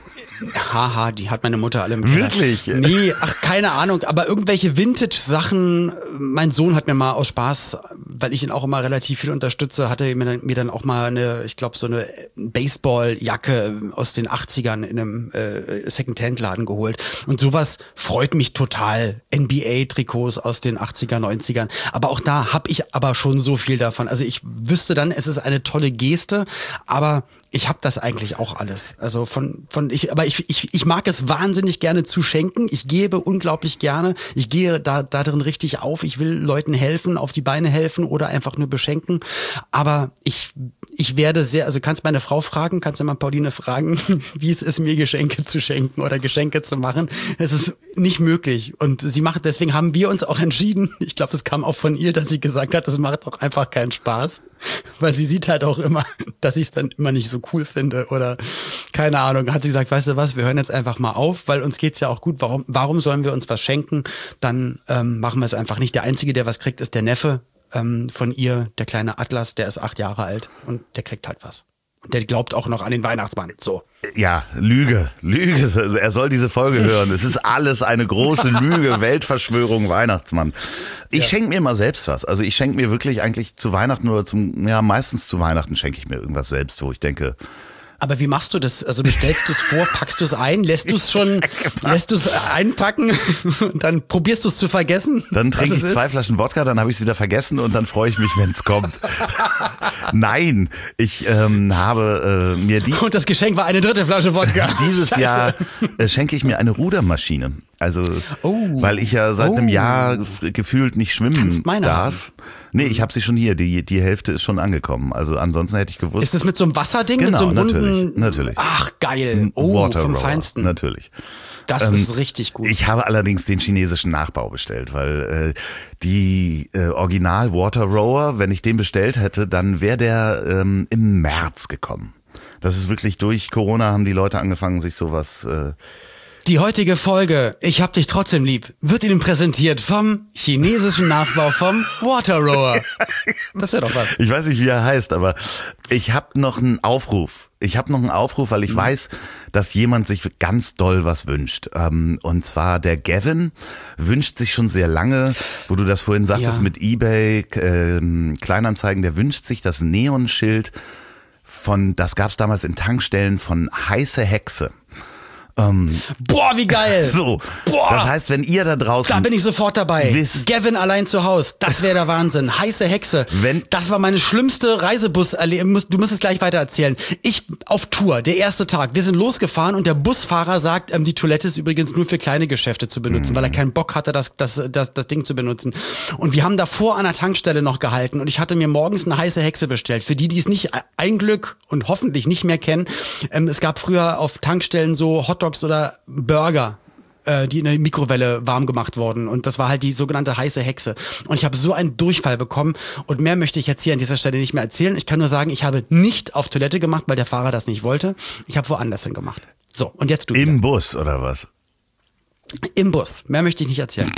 Speaker 2: haha, die hat meine Mutter alle im Keller.
Speaker 1: Wirklich?
Speaker 2: Nee, ach, keine Ahnung, aber irgendwelche Vintage-Sachen, mein Sohn hat mir mal aus Spaß, weil ich ihn auch immer relativ viel unterstütze, hatte mir dann, mir dann auch mal eine, ich glaube, so eine Baseballjacke aus den achtzigern in einem äh, Second-Hand-Laden geholt. Und sowas freut mich total. N B A-Trikots aus den achtziger, neunzigern. Aber auch da habe ich aber schon so viel davon. Also ich wüsste dann, es ist eine tolle Geste, aber Ich habe das eigentlich auch alles. Also von von ich, aber ich ich ich mag es wahnsinnig gerne zu schenken. Ich gebe unglaublich gerne. Ich gehe da da drin richtig auf. Ich will Leuten helfen, auf die Beine helfen oder einfach nur beschenken. Aber ich ich werde sehr, also kannst meine Frau fragen, kannst du mal Pauline fragen, wie es ist, mir Geschenke zu schenken oder Geschenke zu machen. Es ist nicht möglich. Und sie macht, deswegen haben wir uns auch entschieden. Ich glaube, das kam auch von ihr, dass sie gesagt hat, das macht doch einfach keinen Spaß, weil sie sieht halt auch immer, dass ich es dann immer nicht so cool finde oder keine Ahnung, hat sie gesagt, weißt du was, wir hören jetzt einfach mal auf, weil uns geht's ja auch gut, warum warum sollen wir uns was schenken, dann ähm, machen wir es einfach nicht. Der Einzige, der was kriegt, ist der Neffe ähm, von ihr, der kleine Atlas, der ist acht Jahre alt und der kriegt halt was. Und der glaubt auch noch an den Weihnachtsmann, so.
Speaker 1: Ja, Lüge, Lüge, also er soll diese Folge hören. Es ist alles eine große Lüge, Weltverschwörung, Weihnachtsmann. Ich ja. schenke mir mal selbst was. Also ich schenke mir wirklich eigentlich zu Weihnachten oder zum, ja meistens zu Weihnachten schenke ich mir irgendwas selbst, wo ich denke...
Speaker 2: Aber wie machst du das? Also bestellst du es vor, packst du es ein, lässt du es schon, lässt du es einpacken und dann probierst du es zu vergessen?
Speaker 1: Dann trinke ich zwei ist? Flaschen Wodka, dann habe ich es wieder vergessen und dann freue ich mich, wenn es kommt. Nein, ich ähm, habe äh, mir die...
Speaker 2: Und das Geschenk war eine dritte Flasche Wodka.
Speaker 1: Dieses
Speaker 2: Scheiße.
Speaker 1: Jahr äh, schenke ich mir eine Rudermaschine. Also,
Speaker 2: oh.
Speaker 1: weil ich ja seit
Speaker 2: oh.
Speaker 1: einem Jahr gefühlt nicht schwimmen
Speaker 2: meine
Speaker 1: darf.
Speaker 2: Haben.
Speaker 1: Nee, ich habe sie schon hier. Die, die Hälfte ist schon angekommen. Also ansonsten hätte ich gewusst.
Speaker 2: Ist das mit so einem Wasserding?
Speaker 1: Genau,
Speaker 2: mit so einem
Speaker 1: natürlich,
Speaker 2: runden...
Speaker 1: natürlich.
Speaker 2: Ach, geil. Oh,
Speaker 1: Water
Speaker 2: vom
Speaker 1: Rower,
Speaker 2: Feinsten.
Speaker 1: Natürlich.
Speaker 2: Das
Speaker 1: ähm,
Speaker 2: ist richtig gut.
Speaker 1: Ich habe allerdings den chinesischen Nachbau bestellt, weil äh, die äh, Original Water Rower, wenn ich den bestellt hätte, dann wäre der ähm, im März gekommen. Das ist wirklich durch Corona haben die Leute angefangen, sich sowas... Äh,
Speaker 2: Die heutige Folge, ich hab dich trotzdem lieb, wird Ihnen präsentiert vom chinesischen Nachbau vom Water Rower. Das wäre doch was.
Speaker 1: Ich weiß nicht, wie er heißt, aber ich habe noch einen Aufruf. Ich habe noch einen Aufruf, weil ich mhm. weiß, dass jemand sich ganz doll was wünscht. Und zwar der Gavin wünscht sich schon sehr lange, wo du das vorhin sagtest ja. mit eBay, äh, Kleinanzeigen, der wünscht sich das Neonschild von, das gab's damals in Tankstellen von Heiße Hexe. Ähm,
Speaker 2: Boah, wie geil!
Speaker 1: So,
Speaker 2: Boah,
Speaker 1: das heißt, wenn ihr da draußen...
Speaker 2: Da bin ich sofort dabei.
Speaker 1: Wisst,
Speaker 2: Gavin allein zu Hause, das wäre der Wahnsinn. Heiße Hexe.
Speaker 1: Wenn,
Speaker 2: das war meine schlimmste Reisebus-Erlebnis. Du musst es gleich weiter erzählen. Ich auf Tour, der erste Tag. Wir sind losgefahren und der Busfahrer sagt, ähm, die Toilette ist übrigens nur für kleine Geschäfte zu benutzen, mhm. weil er keinen Bock hatte, das, das, das, das Ding zu benutzen. Und wir haben davor an der Tankstelle noch gehalten und ich hatte mir morgens eine heiße Hexe bestellt. Für die, die es nicht, ein Glück und hoffentlich nicht mehr kennen, ähm, es gab früher auf Tankstellen so Hotdogs oder Burger, äh, die in der Mikrowelle warm gemacht wurden. Und das war halt die sogenannte heiße Hexe. Und ich habe so einen Durchfall bekommen. Und mehr möchte ich jetzt hier an dieser Stelle nicht mehr erzählen. Ich kann nur sagen, ich habe nicht auf Toilette gemacht, weil der Fahrer das nicht wollte. Ich habe woanders hin gemacht. So, und jetzt du.
Speaker 1: Im
Speaker 2: wieder.
Speaker 1: Bus, oder was?
Speaker 2: Im Bus. Mehr möchte ich nicht erzählen.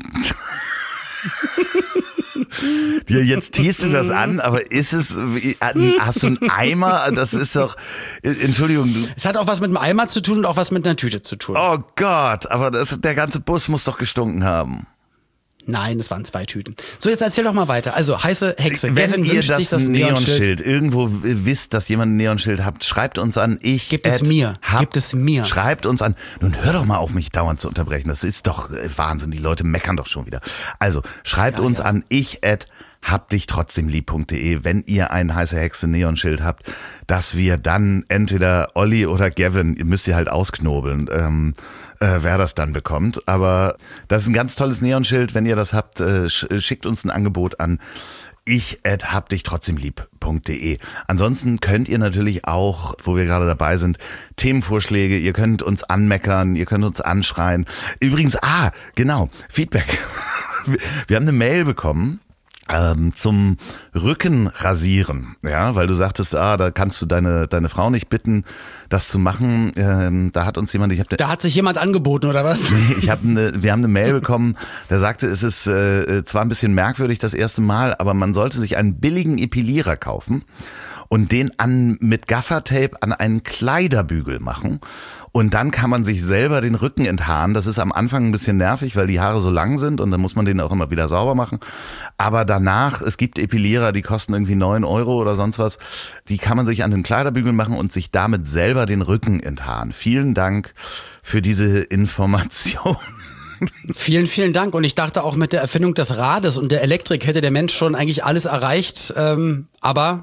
Speaker 1: Ja, jetzt tiest du das an, aber ist es, hast du einen Eimer? Das ist doch, Entschuldigung. Du,
Speaker 2: es hat auch was mit einem Eimer zu tun und auch was mit einer Tüte zu tun.
Speaker 1: Oh Gott, aber das, der ganze Bus muss doch gestunken haben.
Speaker 2: Nein, es waren zwei Tüten. So, jetzt erzähl doch mal weiter. Also, heiße Hexe.
Speaker 1: Wenn
Speaker 2: Gavin
Speaker 1: ihr
Speaker 2: wünscht
Speaker 1: das,
Speaker 2: sich das
Speaker 1: Neonschild,
Speaker 2: Neonschild
Speaker 1: irgendwo wisst, dass jemand ein Neonschild habt, schreibt uns an. Ich
Speaker 2: Gibt es mir.
Speaker 1: Hab,
Speaker 2: Gibt es mir.
Speaker 1: Schreibt uns an. Nun hör doch mal auf, mich dauernd zu unterbrechen. Das ist doch äh, Wahnsinn. Die Leute meckern doch schon wieder. Also, schreibt
Speaker 2: ja,
Speaker 1: uns
Speaker 2: ja.
Speaker 1: an ich at hab dich trotzdem lieb punkt de, wenn ihr ein heiße Hexe Neonschild habt, dass wir dann entweder Olli oder Gavin, ihr müsst ihr halt ausknobeln, ähm, äh, wer das dann bekommt. Aber das ist ein ganz tolles Neonschild. Wenn ihr das habt, äh, schickt uns ein Angebot an ich at hab dich trotzdem lieb punkt de. Ansonsten könnt ihr natürlich auch, wo wir gerade dabei sind, Themenvorschläge, ihr könnt uns anmeckern, ihr könnt uns anschreien. Übrigens, ah, genau, Feedback. Wir haben eine Mail bekommen. Ähm, zum Rücken rasieren, ja, weil du sagtest, ah, da kannst du deine deine Frau nicht bitten, das zu machen. Ähm, da hat uns jemand, ich habe,
Speaker 2: da hat sich jemand angeboten oder was?
Speaker 1: Nee, ich habe eine, wir haben eine Mail bekommen, der sagte, es ist äh, zwar ein bisschen merkwürdig das erste Mal, aber man sollte sich einen billigen Epilierer kaufen und den an mit Gaffertape an einen Kleiderbügel machen. Und dann kann man sich selber den Rücken enthaaren. Das ist am Anfang ein bisschen nervig, weil die Haare so lang sind und dann muss man den auch immer wieder sauber machen. Aber danach, es gibt Epilierer, die kosten irgendwie neun Euro oder sonst was. Die kann man sich an den Kleiderbügel machen und sich damit selber den Rücken enthaaren. Vielen Dank für diese Information.
Speaker 2: Vielen, vielen Dank. Und ich dachte auch mit der Erfindung des Rades und der Elektrik hätte der Mensch schon eigentlich alles erreicht. Ähm, aber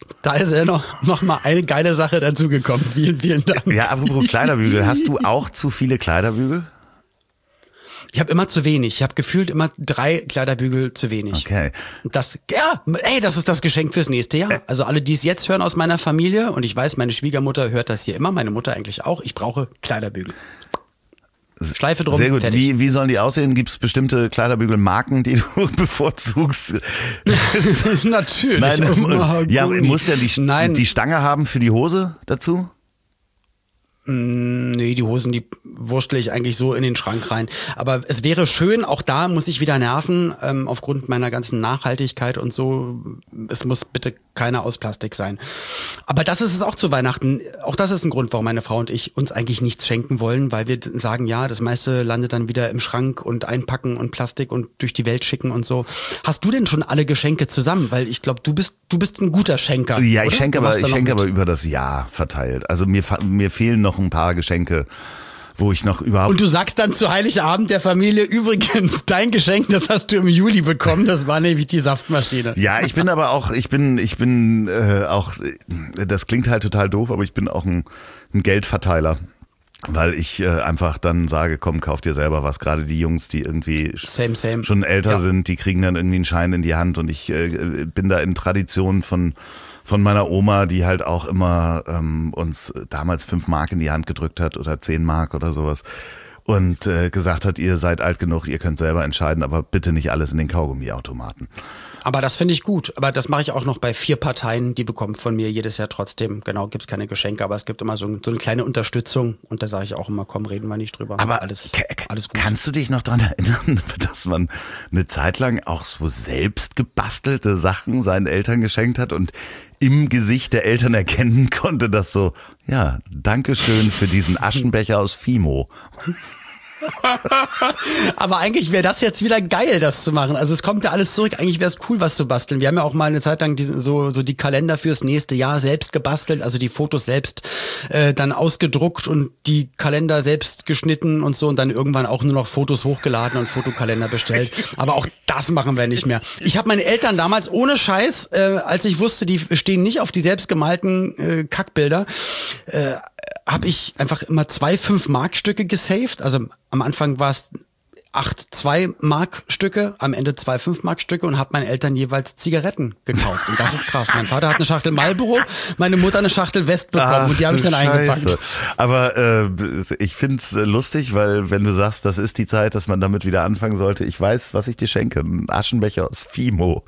Speaker 2: Da ist ja noch, noch mal eine geile Sache dazugekommen. Vielen, vielen Dank.
Speaker 1: Ja, apropos Kleiderbügel. Hast du auch zu viele Kleiderbügel?
Speaker 2: Ich habe immer zu wenig. Ich habe gefühlt immer drei Kleiderbügel zu wenig.
Speaker 1: Okay.
Speaker 2: Und das, ja, ey, das ist das Geschenk fürs nächste Jahr. Also alle, die es jetzt hören aus meiner Familie, und ich weiß, meine Schwiegermutter hört das hier immer, meine Mutter eigentlich auch. Ich brauche Kleiderbügel. Schleife drum,
Speaker 1: sehr gut.
Speaker 2: fertig.
Speaker 1: Wie, wie sollen die aussehen? Gibt es bestimmte Kleiderbügelmarken, die du bevorzugst?
Speaker 2: Natürlich.
Speaker 1: Nein,
Speaker 2: aus
Speaker 1: ja,
Speaker 2: Mahagoni.
Speaker 1: muss der die,
Speaker 2: Nein.
Speaker 1: die Stange haben für die Hose dazu?
Speaker 2: Nee, die Hosen, die wurschtel ich eigentlich so in den Schrank rein. Aber es wäre schön, auch da muss ich wieder nerven, ähm, aufgrund meiner ganzen Nachhaltigkeit und so. Es muss bitte keiner aus Plastik sein. Aber das ist es auch zu Weihnachten. Auch das ist ein Grund, warum meine Frau und ich uns eigentlich nichts schenken wollen, weil wir sagen, ja, das meiste landet dann wieder im Schrank und einpacken und Plastik und durch die Welt schicken und so. Hast du denn schon alle Geschenke zusammen? Weil ich glaube, du bist, du bist ein guter Schenker.
Speaker 1: Ja, ich
Speaker 2: oder?
Speaker 1: schenke
Speaker 2: Du
Speaker 1: aber,
Speaker 2: machst da
Speaker 1: ich
Speaker 2: noch
Speaker 1: schenke
Speaker 2: mit.
Speaker 1: aber über das Jahr verteilt. Also mir, fa- mir fehlen noch ein paar Geschenke, wo ich noch überhaupt...
Speaker 2: Und du sagst dann zu Heiligabend der Familie, übrigens, dein Geschenk, das hast du im Juli bekommen, das war nämlich die Saftmaschine.
Speaker 1: Ja, ich bin aber auch, ich bin, ich bin äh, auch, das klingt halt total doof, aber ich bin auch ein, ein Geldverteiler. Weil ich äh, einfach dann sage, komm, kauf dir selber was. Gerade die Jungs, die irgendwie
Speaker 2: Same, same.
Speaker 1: schon älter
Speaker 2: Ja.
Speaker 1: sind, die kriegen dann irgendwie einen Schein in die Hand. Und ich äh, bin da in Tradition von von meiner Oma, die halt auch immer ähm, uns damals fünf Mark in die Hand gedrückt hat oder zehn Mark oder sowas. Und äh, gesagt hat, ihr seid alt genug, ihr könnt selber entscheiden, aber bitte nicht alles in den Kaugummiautomaten.
Speaker 2: Aber das finde ich gut. Aber das mache ich auch noch bei vier Parteien, die bekommen von mir jedes Jahr trotzdem, genau, gibt es keine Geschenke, aber es gibt immer so, so eine kleine Unterstützung. Und da sage ich auch immer, komm, reden wir nicht drüber.
Speaker 1: Aber
Speaker 2: alles,
Speaker 1: k- k-
Speaker 2: alles gut.
Speaker 1: kannst du dich noch dran erinnern, dass man eine Zeit lang auch so selbst gebastelte Sachen seinen Eltern geschenkt hat und im Gesicht der Eltern erkennen konnte, dass so, ja, Dankeschön für diesen Aschenbecher aus Fimo.
Speaker 2: Aber eigentlich wäre das jetzt wieder geil, das zu machen. Also es kommt ja alles zurück. Eigentlich wäre es cool, was zu basteln. Wir haben ja auch mal eine Zeit lang diesen, so, so die Kalender fürs nächste Jahr selbst gebastelt, also die Fotos selbst äh, dann ausgedruckt und die Kalender selbst geschnitten und so und dann irgendwann auch nur noch Fotos hochgeladen und Fotokalender bestellt. Aber auch das machen wir nicht mehr. Ich habe meine Eltern damals ohne Scheiß, äh, als ich wusste, die stehen nicht auf die selbstgemalten äh, Kackbilder, äh, habe ich einfach immer zwei fünf-Mark-Stücke gesaved. Also am Anfang war es acht zwei-Mark-Stücke, am Ende zwei fünf-Mark-Stücke und habe meinen Eltern jeweils Zigaretten gekauft. Und das ist krass. Mein Vater hat eine Schachtel Marlboro, meine Mutter eine Schachtel West bekommen
Speaker 1: Ach,
Speaker 2: und die habe ich
Speaker 1: du
Speaker 2: dann
Speaker 1: Scheiße.
Speaker 2: eingepackt.
Speaker 1: Aber äh, ich find's lustig, weil wenn du sagst, das ist die Zeit, dass man damit wieder anfangen sollte, ich weiß, was ich dir schenke. Ein Aschenbecher aus Fimo.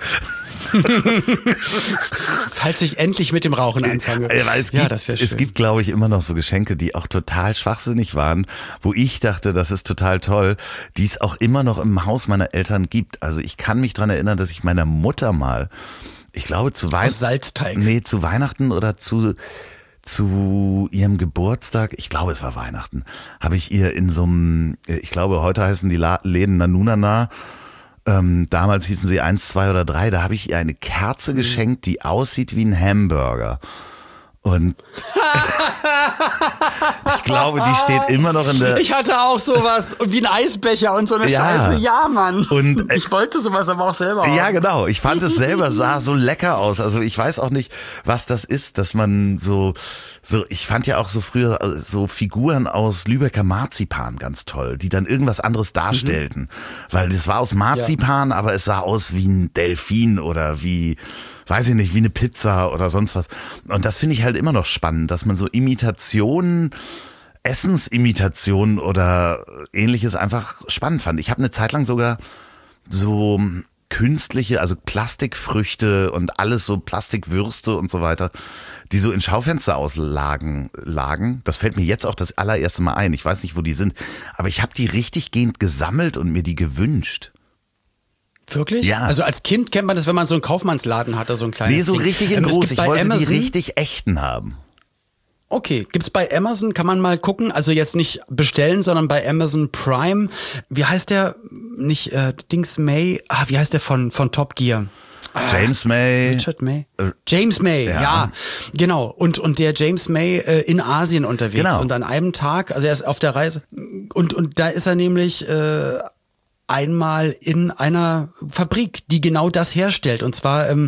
Speaker 2: Falls ich endlich mit dem Rauchen anfange.
Speaker 1: Ja, es
Speaker 2: ja,
Speaker 1: gibt,
Speaker 2: das wäre schön.
Speaker 1: es gibt, glaube ich, immer noch so Geschenke, die auch total schwachsinnig waren, wo ich dachte, das ist total toll, die es auch immer noch im Haus meiner Eltern gibt. Also ich kann mich dran erinnern, dass ich meiner Mutter mal, ich glaube zu Weihnachten,
Speaker 2: Salzteig.
Speaker 1: nee, zu Weihnachten oder zu zu ihrem Geburtstag, ich glaube es war Weihnachten, habe ich ihr in so einem, ich glaube heute heißen die La- Läden Nanunana, ähm, damals hießen sie eins, zwei oder drei, da habe ich ihr eine Kerze geschenkt, die aussieht wie ein Hamburger. Und ich glaube, die steht immer noch in der...
Speaker 2: Ich hatte auch sowas und wie ein Eisbecher und so eine
Speaker 1: Ja.
Speaker 2: Scheiße. Ja, Mann.
Speaker 1: Und, äh,
Speaker 2: ich wollte sowas aber auch selber haben.
Speaker 1: Ja, genau. Ich fand es selber, sah so lecker aus. Also ich weiß auch nicht, was das ist, dass man so, so, ich fand ja auch so früher äh, so Figuren aus Lübecker Marzipan ganz toll, die dann irgendwas anderes darstellten. Mhm. Weil das war aus Marzipan, ja. aber es sah aus wie ein Delfin oder wie, weiß ich nicht, wie eine Pizza oder sonst was. Und das finde ich halt immer noch spannend, dass man so Imitationen, Essensimitationen oder ähnliches einfach spannend fand. Ich habe eine Zeit lang sogar so künstliche, also Plastikfrüchte und alles so Plastikwürste und so weiter, die so in Schaufenster auslagen, lagen. Das fällt mir jetzt auch das allererste Mal ein. Ich weiß nicht, wo die sind, aber ich habe die richtig gehend gesammelt und mir die gewünscht.
Speaker 2: Wirklich?
Speaker 1: Ja.
Speaker 2: Also als Kind kennt man das, wenn man so einen Kaufmannsladen hatte, so ein kleines
Speaker 1: Nee, so
Speaker 2: Ding.
Speaker 1: richtig in
Speaker 2: Ähm, es
Speaker 1: groß.
Speaker 2: gibt
Speaker 1: Ich
Speaker 2: bei
Speaker 1: wollte
Speaker 2: Amazon,
Speaker 1: die richtig echten haben.
Speaker 2: Okay, gibt's bei Amazon, kann man mal gucken, also jetzt nicht bestellen, sondern bei Amazon Prime. Wie heißt der? Nicht äh, Dings May, ah, wie heißt der von, von Top Gear?
Speaker 1: James May.
Speaker 2: Richard May? James May,
Speaker 1: ja.
Speaker 2: ja, genau. Und, und der James May äh, in Asien unterwegs.
Speaker 1: Genau.
Speaker 2: Und an einem Tag, also er ist auf der Reise, und, und da ist er nämlich äh, einmal in einer Fabrik, die genau das herstellt. Und zwar ähm,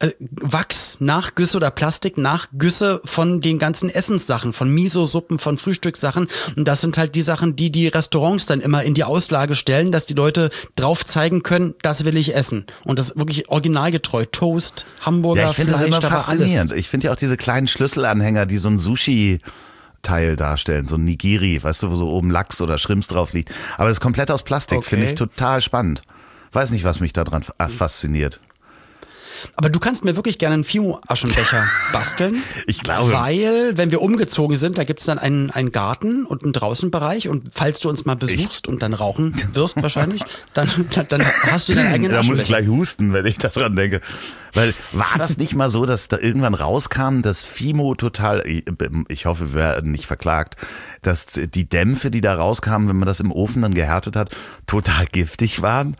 Speaker 2: äh, Wachs, Nachgüsse oder Plastik, Nachgüsse von den ganzen Essenssachen, von Miso-Suppen, von Frühstückssachen. Und das sind halt die Sachen, die die Restaurants dann immer in die Auslage stellen, dass die Leute drauf zeigen können, das will ich essen. Und das ist wirklich originalgetreu. Toast, Hamburger,
Speaker 1: ja, ich finde das immer
Speaker 2: da war
Speaker 1: faszinierend.
Speaker 2: alles.
Speaker 1: Ich finde ja auch diese kleinen Schlüsselanhänger, die so ein Sushi Teil darstellen, so ein Nigiri, weißt du, wo so oben Lachs oder Shrimps drauf liegt. Aber das ist komplett aus Plastik,
Speaker 2: Okay.
Speaker 1: finde ich total spannend. Weiß nicht, was mich daran f- fasziniert.
Speaker 2: Aber du kannst mir wirklich gerne einen Fimo-Aschenbecher basteln.
Speaker 1: Ich glaube.
Speaker 2: Weil, wenn wir umgezogen sind, da gibt's dann einen, einen Garten und einen Draußenbereich. Und falls du uns mal besuchst und dann rauchen wirst wahrscheinlich, dann, dann, dann hast du deinen eigenen
Speaker 1: Da muss ich
Speaker 2: Aschenbecher.
Speaker 1: gleich husten, wenn ich daran denke. Weil war das nicht mal so, dass da irgendwann rauskam, dass Fimo total, ich hoffe, wir werden nicht verklagt, dass die Dämpfe, die da rauskamen, wenn man das im Ofen dann gehärtet hat, total giftig waren?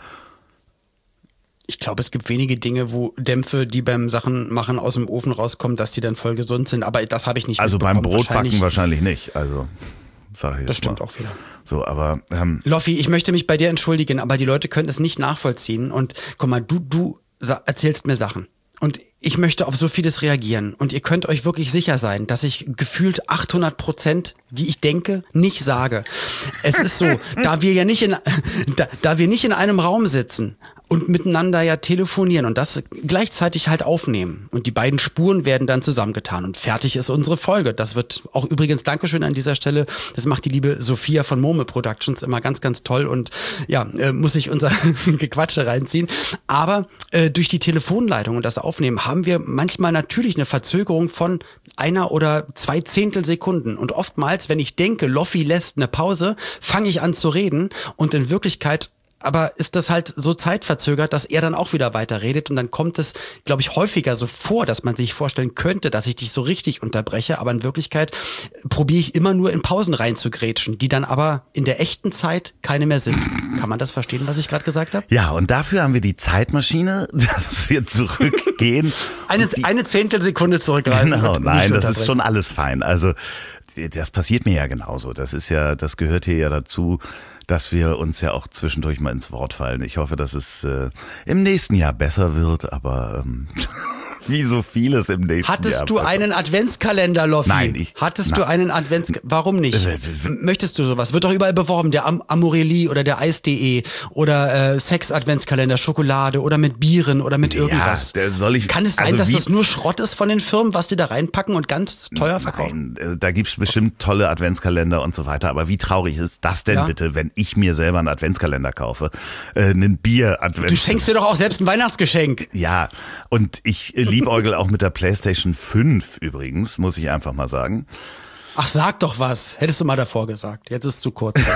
Speaker 2: Ich glaube, es gibt wenige Dinge, wo Dämpfe, die beim Sachen machen aus dem Ofen rauskommen, dass die dann voll gesund sind. Aber das habe ich nicht
Speaker 1: Also beim
Speaker 2: mitbekommen.
Speaker 1: Brotbacken wahrscheinlich nicht. Also sag ich jetzt
Speaker 2: Das stimmt
Speaker 1: mal.
Speaker 2: auch wieder.
Speaker 1: So, aber ähm,
Speaker 2: Loffi, ich möchte mich bei dir entschuldigen, aber die Leute können es nicht nachvollziehen. Und guck mal, du, du sa- erzählst mir Sachen. Und ich möchte auf so vieles reagieren. Und ihr könnt euch wirklich sicher sein, dass ich gefühlt achthundert Prozent, die ich denke, nicht sage. Es ist so, da wir ja nicht in, da, da wir nicht in einem Raum sitzen und miteinander ja telefonieren und das gleichzeitig halt aufnehmen. Und die beiden Spuren werden dann zusammengetan und fertig ist unsere Folge. Das wird auch übrigens, Dankeschön an dieser Stelle, das macht die liebe Sophia von Mome Productions immer ganz, ganz toll und ja, äh, muss ich unser Gequatsche reinziehen. Aber äh, durch die Telefonleitung und das Aufnehmen haben wir manchmal natürlich eine Verzögerung von einer oder zwei Zehntelsekunden. Und oftmals, wenn ich denke, Loffi lässt eine Pause, fange ich an zu reden und in Wirklichkeit aber ist das halt so zeitverzögert, dass er dann auch wieder weiterredet und dann kommt es, glaube ich, häufiger so vor, dass man sich vorstellen könnte, dass ich dich so richtig unterbreche, aber in Wirklichkeit probiere ich immer nur in Pausen reinzugrätschen, die dann aber in der echten Zeit keine mehr sind. Kann man das verstehen, was ich gerade gesagt habe?
Speaker 1: ja, und dafür haben wir die Zeitmaschine, dass wir zurückgehen.
Speaker 2: Eine,
Speaker 1: und die,
Speaker 2: eine Zehntelsekunde zurückreisen.
Speaker 1: Genau,
Speaker 2: und
Speaker 1: nein,
Speaker 2: nicht
Speaker 1: das ist
Speaker 2: unterbrechen.
Speaker 1: schon alles fein. Also das passiert mir ja genauso. Das ist ja, das gehört hier ja dazu, dass wir uns ja auch zwischendurch mal ins Wort fallen. Ich hoffe, dass es äh, im nächsten Jahr besser wird, aber ähm, wie so vieles im nächsten
Speaker 2: Hattest
Speaker 1: Jahr.
Speaker 2: du einen Adventskalender, Loffi?
Speaker 1: Nein, ich-
Speaker 2: Hattest
Speaker 1: nein.
Speaker 2: du einen Adventskalender? Warum nicht?
Speaker 1: Äh,
Speaker 2: Möchtest du sowas? Wird doch überall beworben, der Am Amorelie oder der Eis punkt de oder äh, Sex-Adventskalender, Schokolade oder mit Bieren oder mit irgendwas.
Speaker 1: der soll ich-
Speaker 2: Kann es sein,
Speaker 1: also
Speaker 2: dass
Speaker 1: wie-
Speaker 2: das nur Schrott ist von den Firmen, was die da reinpacken und ganz teuer verkaufen?
Speaker 1: Nein, äh, da gibt's bestimmt tolle Adventskalender und so weiter. Aber wie traurig ist das denn
Speaker 2: Ja.
Speaker 1: bitte, wenn ich mir selber einen Adventskalender kaufe? Äh, einen Bier-Adventskalender.
Speaker 2: Du schenkst dir doch auch selbst ein Weihnachtsgeschenk.
Speaker 1: Ja, und ich äh, liebäugel auch mit der PlayStation fünf übrigens, muss ich einfach mal sagen.
Speaker 2: Ach, sag doch was. Hättest du mal davor gesagt. Jetzt ist es zu kurzfristig.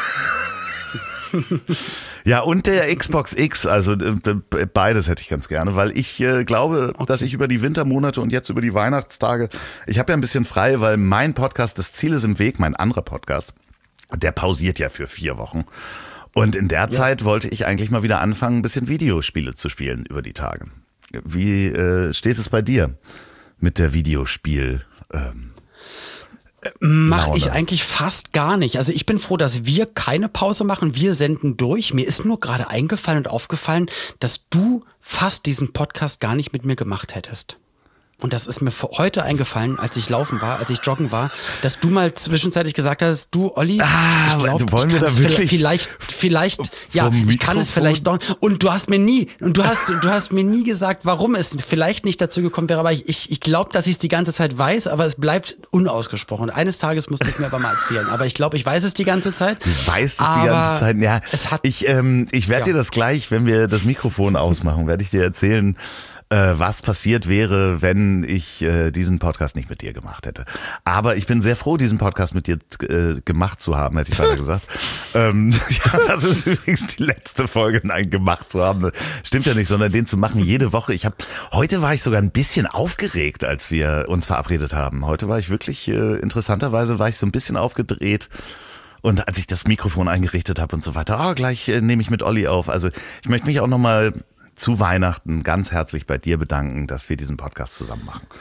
Speaker 1: Ja, und der Xbox X, also äh, äh, beides hätte ich ganz gerne, weil ich äh, glaube, dass ich über die Wintermonate und jetzt über die Weihnachtstage, ich habe ja ein bisschen frei, weil mein Podcast, das Ziel ist im Weg, mein anderer Podcast, der pausiert ja für vier Wochen. Und in der Zeit wollte ich eigentlich mal wieder anfangen, ein bisschen Videospiele zu spielen über die Tage. Wie äh, steht es bei dir mit der Videospiel? Ähm,
Speaker 2: Mache
Speaker 1: Laune.
Speaker 2: ich eigentlich fast gar nicht. Also ich bin froh, dass wir keine Pause machen. Wir senden durch. Mir ist nur gerade eingefallen und aufgefallen, dass du fast diesen Podcast gar nicht mit mir gemacht hättest. Und das ist mir vor- heute eingefallen, als ich laufen war, als ich joggen war, dass du mal zwischenzeitlich gesagt hast, du Olli,
Speaker 1: Ah,
Speaker 2: ich glaube,
Speaker 1: wollen
Speaker 2: ich
Speaker 1: wir
Speaker 2: kann
Speaker 1: da
Speaker 2: es
Speaker 1: wirklich
Speaker 2: vielleicht, vielleicht, ja,
Speaker 1: vom
Speaker 2: ich kann es
Speaker 1: Mikrofon?
Speaker 2: vielleicht doch. Und du hast mir nie, und du hast, du hast mir nie gesagt, warum es vielleicht nicht dazu gekommen wäre. Aber ich, ich, ich glaube, dass ich es die ganze Zeit weiß, aber es bleibt unausgesprochen. Eines Tages musst du es mir aber mal erzählen. Aber ich glaube, ich weiß es die ganze Zeit.
Speaker 1: Du weißt es die
Speaker 2: aber
Speaker 1: ganze Zeit. Ja,
Speaker 2: es hat,
Speaker 1: ich ähm, ich werde
Speaker 2: Ja.
Speaker 1: dir das gleich, wenn wir das Mikrofon ausmachen, werde ich dir erzählen, äh, was passiert wäre, wenn ich äh, diesen Podcast nicht mit dir gemacht hätte. Aber ich bin sehr froh, diesen Podcast mit dir äh, gemacht zu haben, hätte ich weiter gesagt. ähm, ja, das ist übrigens die letzte Folge, nein, gemacht zu haben. Stimmt ja nicht, sondern den zu machen jede Woche. Ich habe heute war ich sogar ein bisschen aufgeregt, als wir uns verabredet haben. Heute war ich wirklich, äh, interessanterweise war ich so ein bisschen aufgedreht. Und als ich das Mikrofon eingerichtet habe und so weiter, oh, gleich äh, nehme ich mit Olli auf. Also ich möchte mich auch nochmal zu Weihnachten ganz herzlich bei dir bedanken, dass wir diesen Podcast zusammen machen.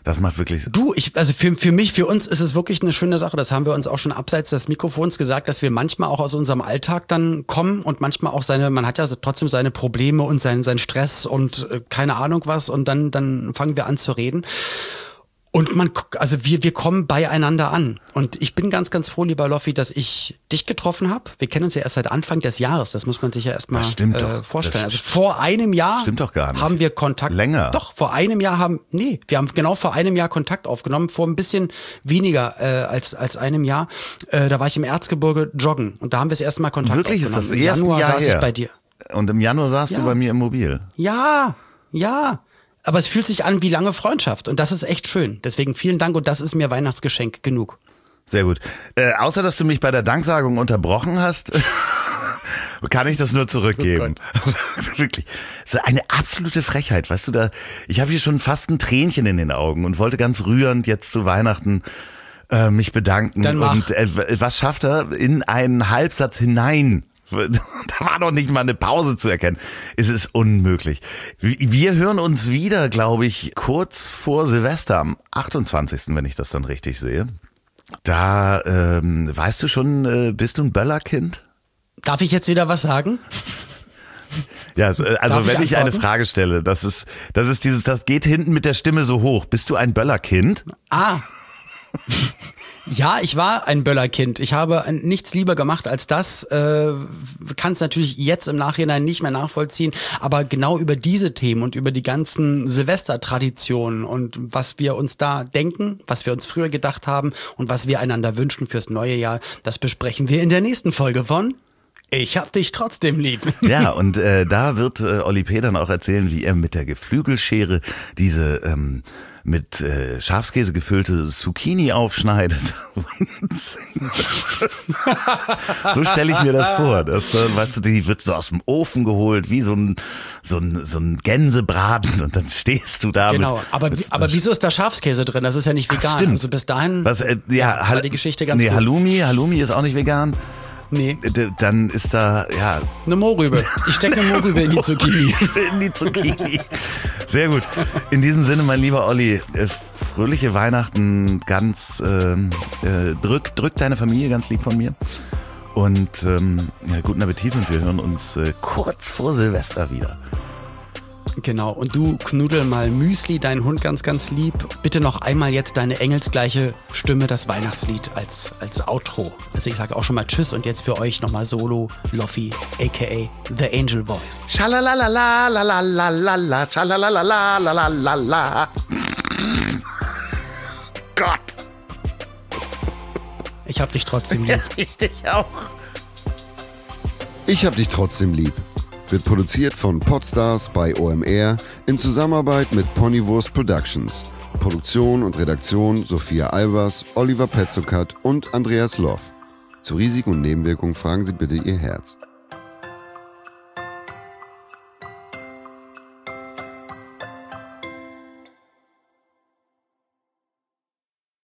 Speaker 1: Das macht wirklich...
Speaker 2: Du, ich, also für, für mich, für uns ist es wirklich eine schöne Sache. Das haben wir uns auch schon abseits des Mikrofons gesagt, dass wir manchmal auch aus unserem Alltag dann kommen und manchmal auch seine, man hat ja trotzdem seine Probleme und seinen, seinen Stress und äh, keine Ahnung was und dann, dann fangen wir an zu reden. Und man, also wir, wir kommen beieinander an. Und ich bin ganz, ganz froh, lieber Loffi, dass ich dich getroffen habe. Wir kennen uns ja erst seit Anfang des Jahres. Das muss man sich ja erstmal äh, vorstellen. Also vor einem Jahr
Speaker 1: stimmt doch gar nicht.
Speaker 2: haben wir Kontakt.
Speaker 1: Länger.
Speaker 2: Doch, vor einem Jahr haben, nee, wir haben genau vor einem Jahr Kontakt aufgenommen. Vor ein bisschen weniger äh, als, als einem Jahr. Äh, da war ich im Erzgebirge joggen. Und da haben wir das erste Mal Kontakt
Speaker 1: Wirklich,
Speaker 2: aufgenommen.
Speaker 1: ist das
Speaker 2: Im Januar
Speaker 1: Jahr
Speaker 2: saß
Speaker 1: her.
Speaker 2: ich bei dir.
Speaker 1: Und im Januar saßt
Speaker 2: Ja.
Speaker 1: du bei mir im Mobil.
Speaker 2: Ja, ja. Aber es fühlt sich an wie lange Freundschaft und das ist echt schön. Deswegen vielen Dank und das ist mir Weihnachtsgeschenk genug.
Speaker 1: Sehr gut. Äh, außer, dass du mich bei der Danksagung unterbrochen hast, kann ich das nur zurückgeben. Oh wirklich. Das ist eine absolute Frechheit, weißt du, da, ich habe hier schon fast ein Tränchen in den Augen und wollte ganz rührend jetzt zu Weihnachten äh, mich bedanken.
Speaker 2: Dann mach.
Speaker 1: Und äh, was schafft er in einen Halbsatz hinein? Da war noch nicht mal eine Pause zu erkennen. Es ist unmöglich. Wir hören uns wieder, glaube ich, kurz vor Silvester, am achtundzwanzigsten, wenn ich das dann richtig sehe. Da, ähm, weißt du schon, äh, bist du ein Böllerkind?
Speaker 2: Darf ich jetzt wieder was sagen?
Speaker 1: Ja, also
Speaker 2: Darf
Speaker 1: wenn
Speaker 2: ich
Speaker 1: ich eine
Speaker 2: antworten?
Speaker 1: Frage stelle, das ist, das ist dieses, das geht hinten mit der Stimme so hoch. Bist du ein Böllerkind?
Speaker 2: Ah. Ja, ich war ein Böllerkind. Ich habe nichts lieber gemacht als das. Äh, kann es natürlich jetzt im Nachhinein nicht mehr nachvollziehen. Aber genau über diese Themen und über die ganzen Silvestertraditionen und was wir uns da denken, was wir uns früher gedacht haben und was wir einander wünschen fürs neue Jahr, das besprechen wir in der nächsten Folge von Ich hab dich trotzdem lieb.
Speaker 1: Ja, und äh, da wird äh, Olli P. dann auch erzählen, wie er mit der Geflügelschere diese ähm, mit äh, Schafskäse gefüllte Zucchini aufschneidet. So stelle ich mir das vor. Das, äh, weißt du, die wird so aus dem Ofen geholt, wie so ein, so ein, so ein Gänsebraten und dann stehst du da.
Speaker 2: Genau,
Speaker 1: mit,
Speaker 2: aber,
Speaker 1: mit,
Speaker 2: wie- aber wieso ist da Schafskäse drin? Das ist ja nicht vegan.
Speaker 1: Ach, stimmt.
Speaker 2: Also bis dahin
Speaker 1: Was, äh, ja,
Speaker 2: war
Speaker 1: Hal-
Speaker 2: die Geschichte ganz
Speaker 1: nee,
Speaker 2: gut.
Speaker 1: Halloumi, Halloumi ist auch nicht vegan.
Speaker 2: Nee,
Speaker 1: D- Dann ist da, ja,
Speaker 2: eine Mohrrübe. Ich stecke eine Mohrrübe in die Zucchini.
Speaker 1: in die Zucchini. Sehr gut. In diesem Sinne, mein lieber Olli, äh, fröhliche Weihnachten, ganz ähm, äh, drück, drück deine Familie ganz lieb von mir. Und ähm, ja, guten Appetit und wir hören uns äh, kurz vor Silvester wieder.
Speaker 2: Genau, und du knudel mal Müsli, deinen Hund ganz, ganz lieb. Bitte noch einmal jetzt deine engelsgleiche Stimme, das Weihnachtslied als, als Outro. Also ich sage auch schon mal Tschüss und jetzt für euch nochmal Solo Loffi, aka The Angel Voice.
Speaker 1: Schalalalalalalalala, schalalalalalalalala. Gott,
Speaker 2: Ich hab dich trotzdem lieb.
Speaker 1: ich dich auch.
Speaker 3: Ich hab dich trotzdem lieb. Wird produziert von Podstars bei O M R in Zusammenarbeit mit Ponywurst Productions. Produktion und Redaktion Sophia Albers, Oliver Petzokat und Andreas Loff. Zu Risiken und Nebenwirkungen fragen Sie bitte Ihr Herz.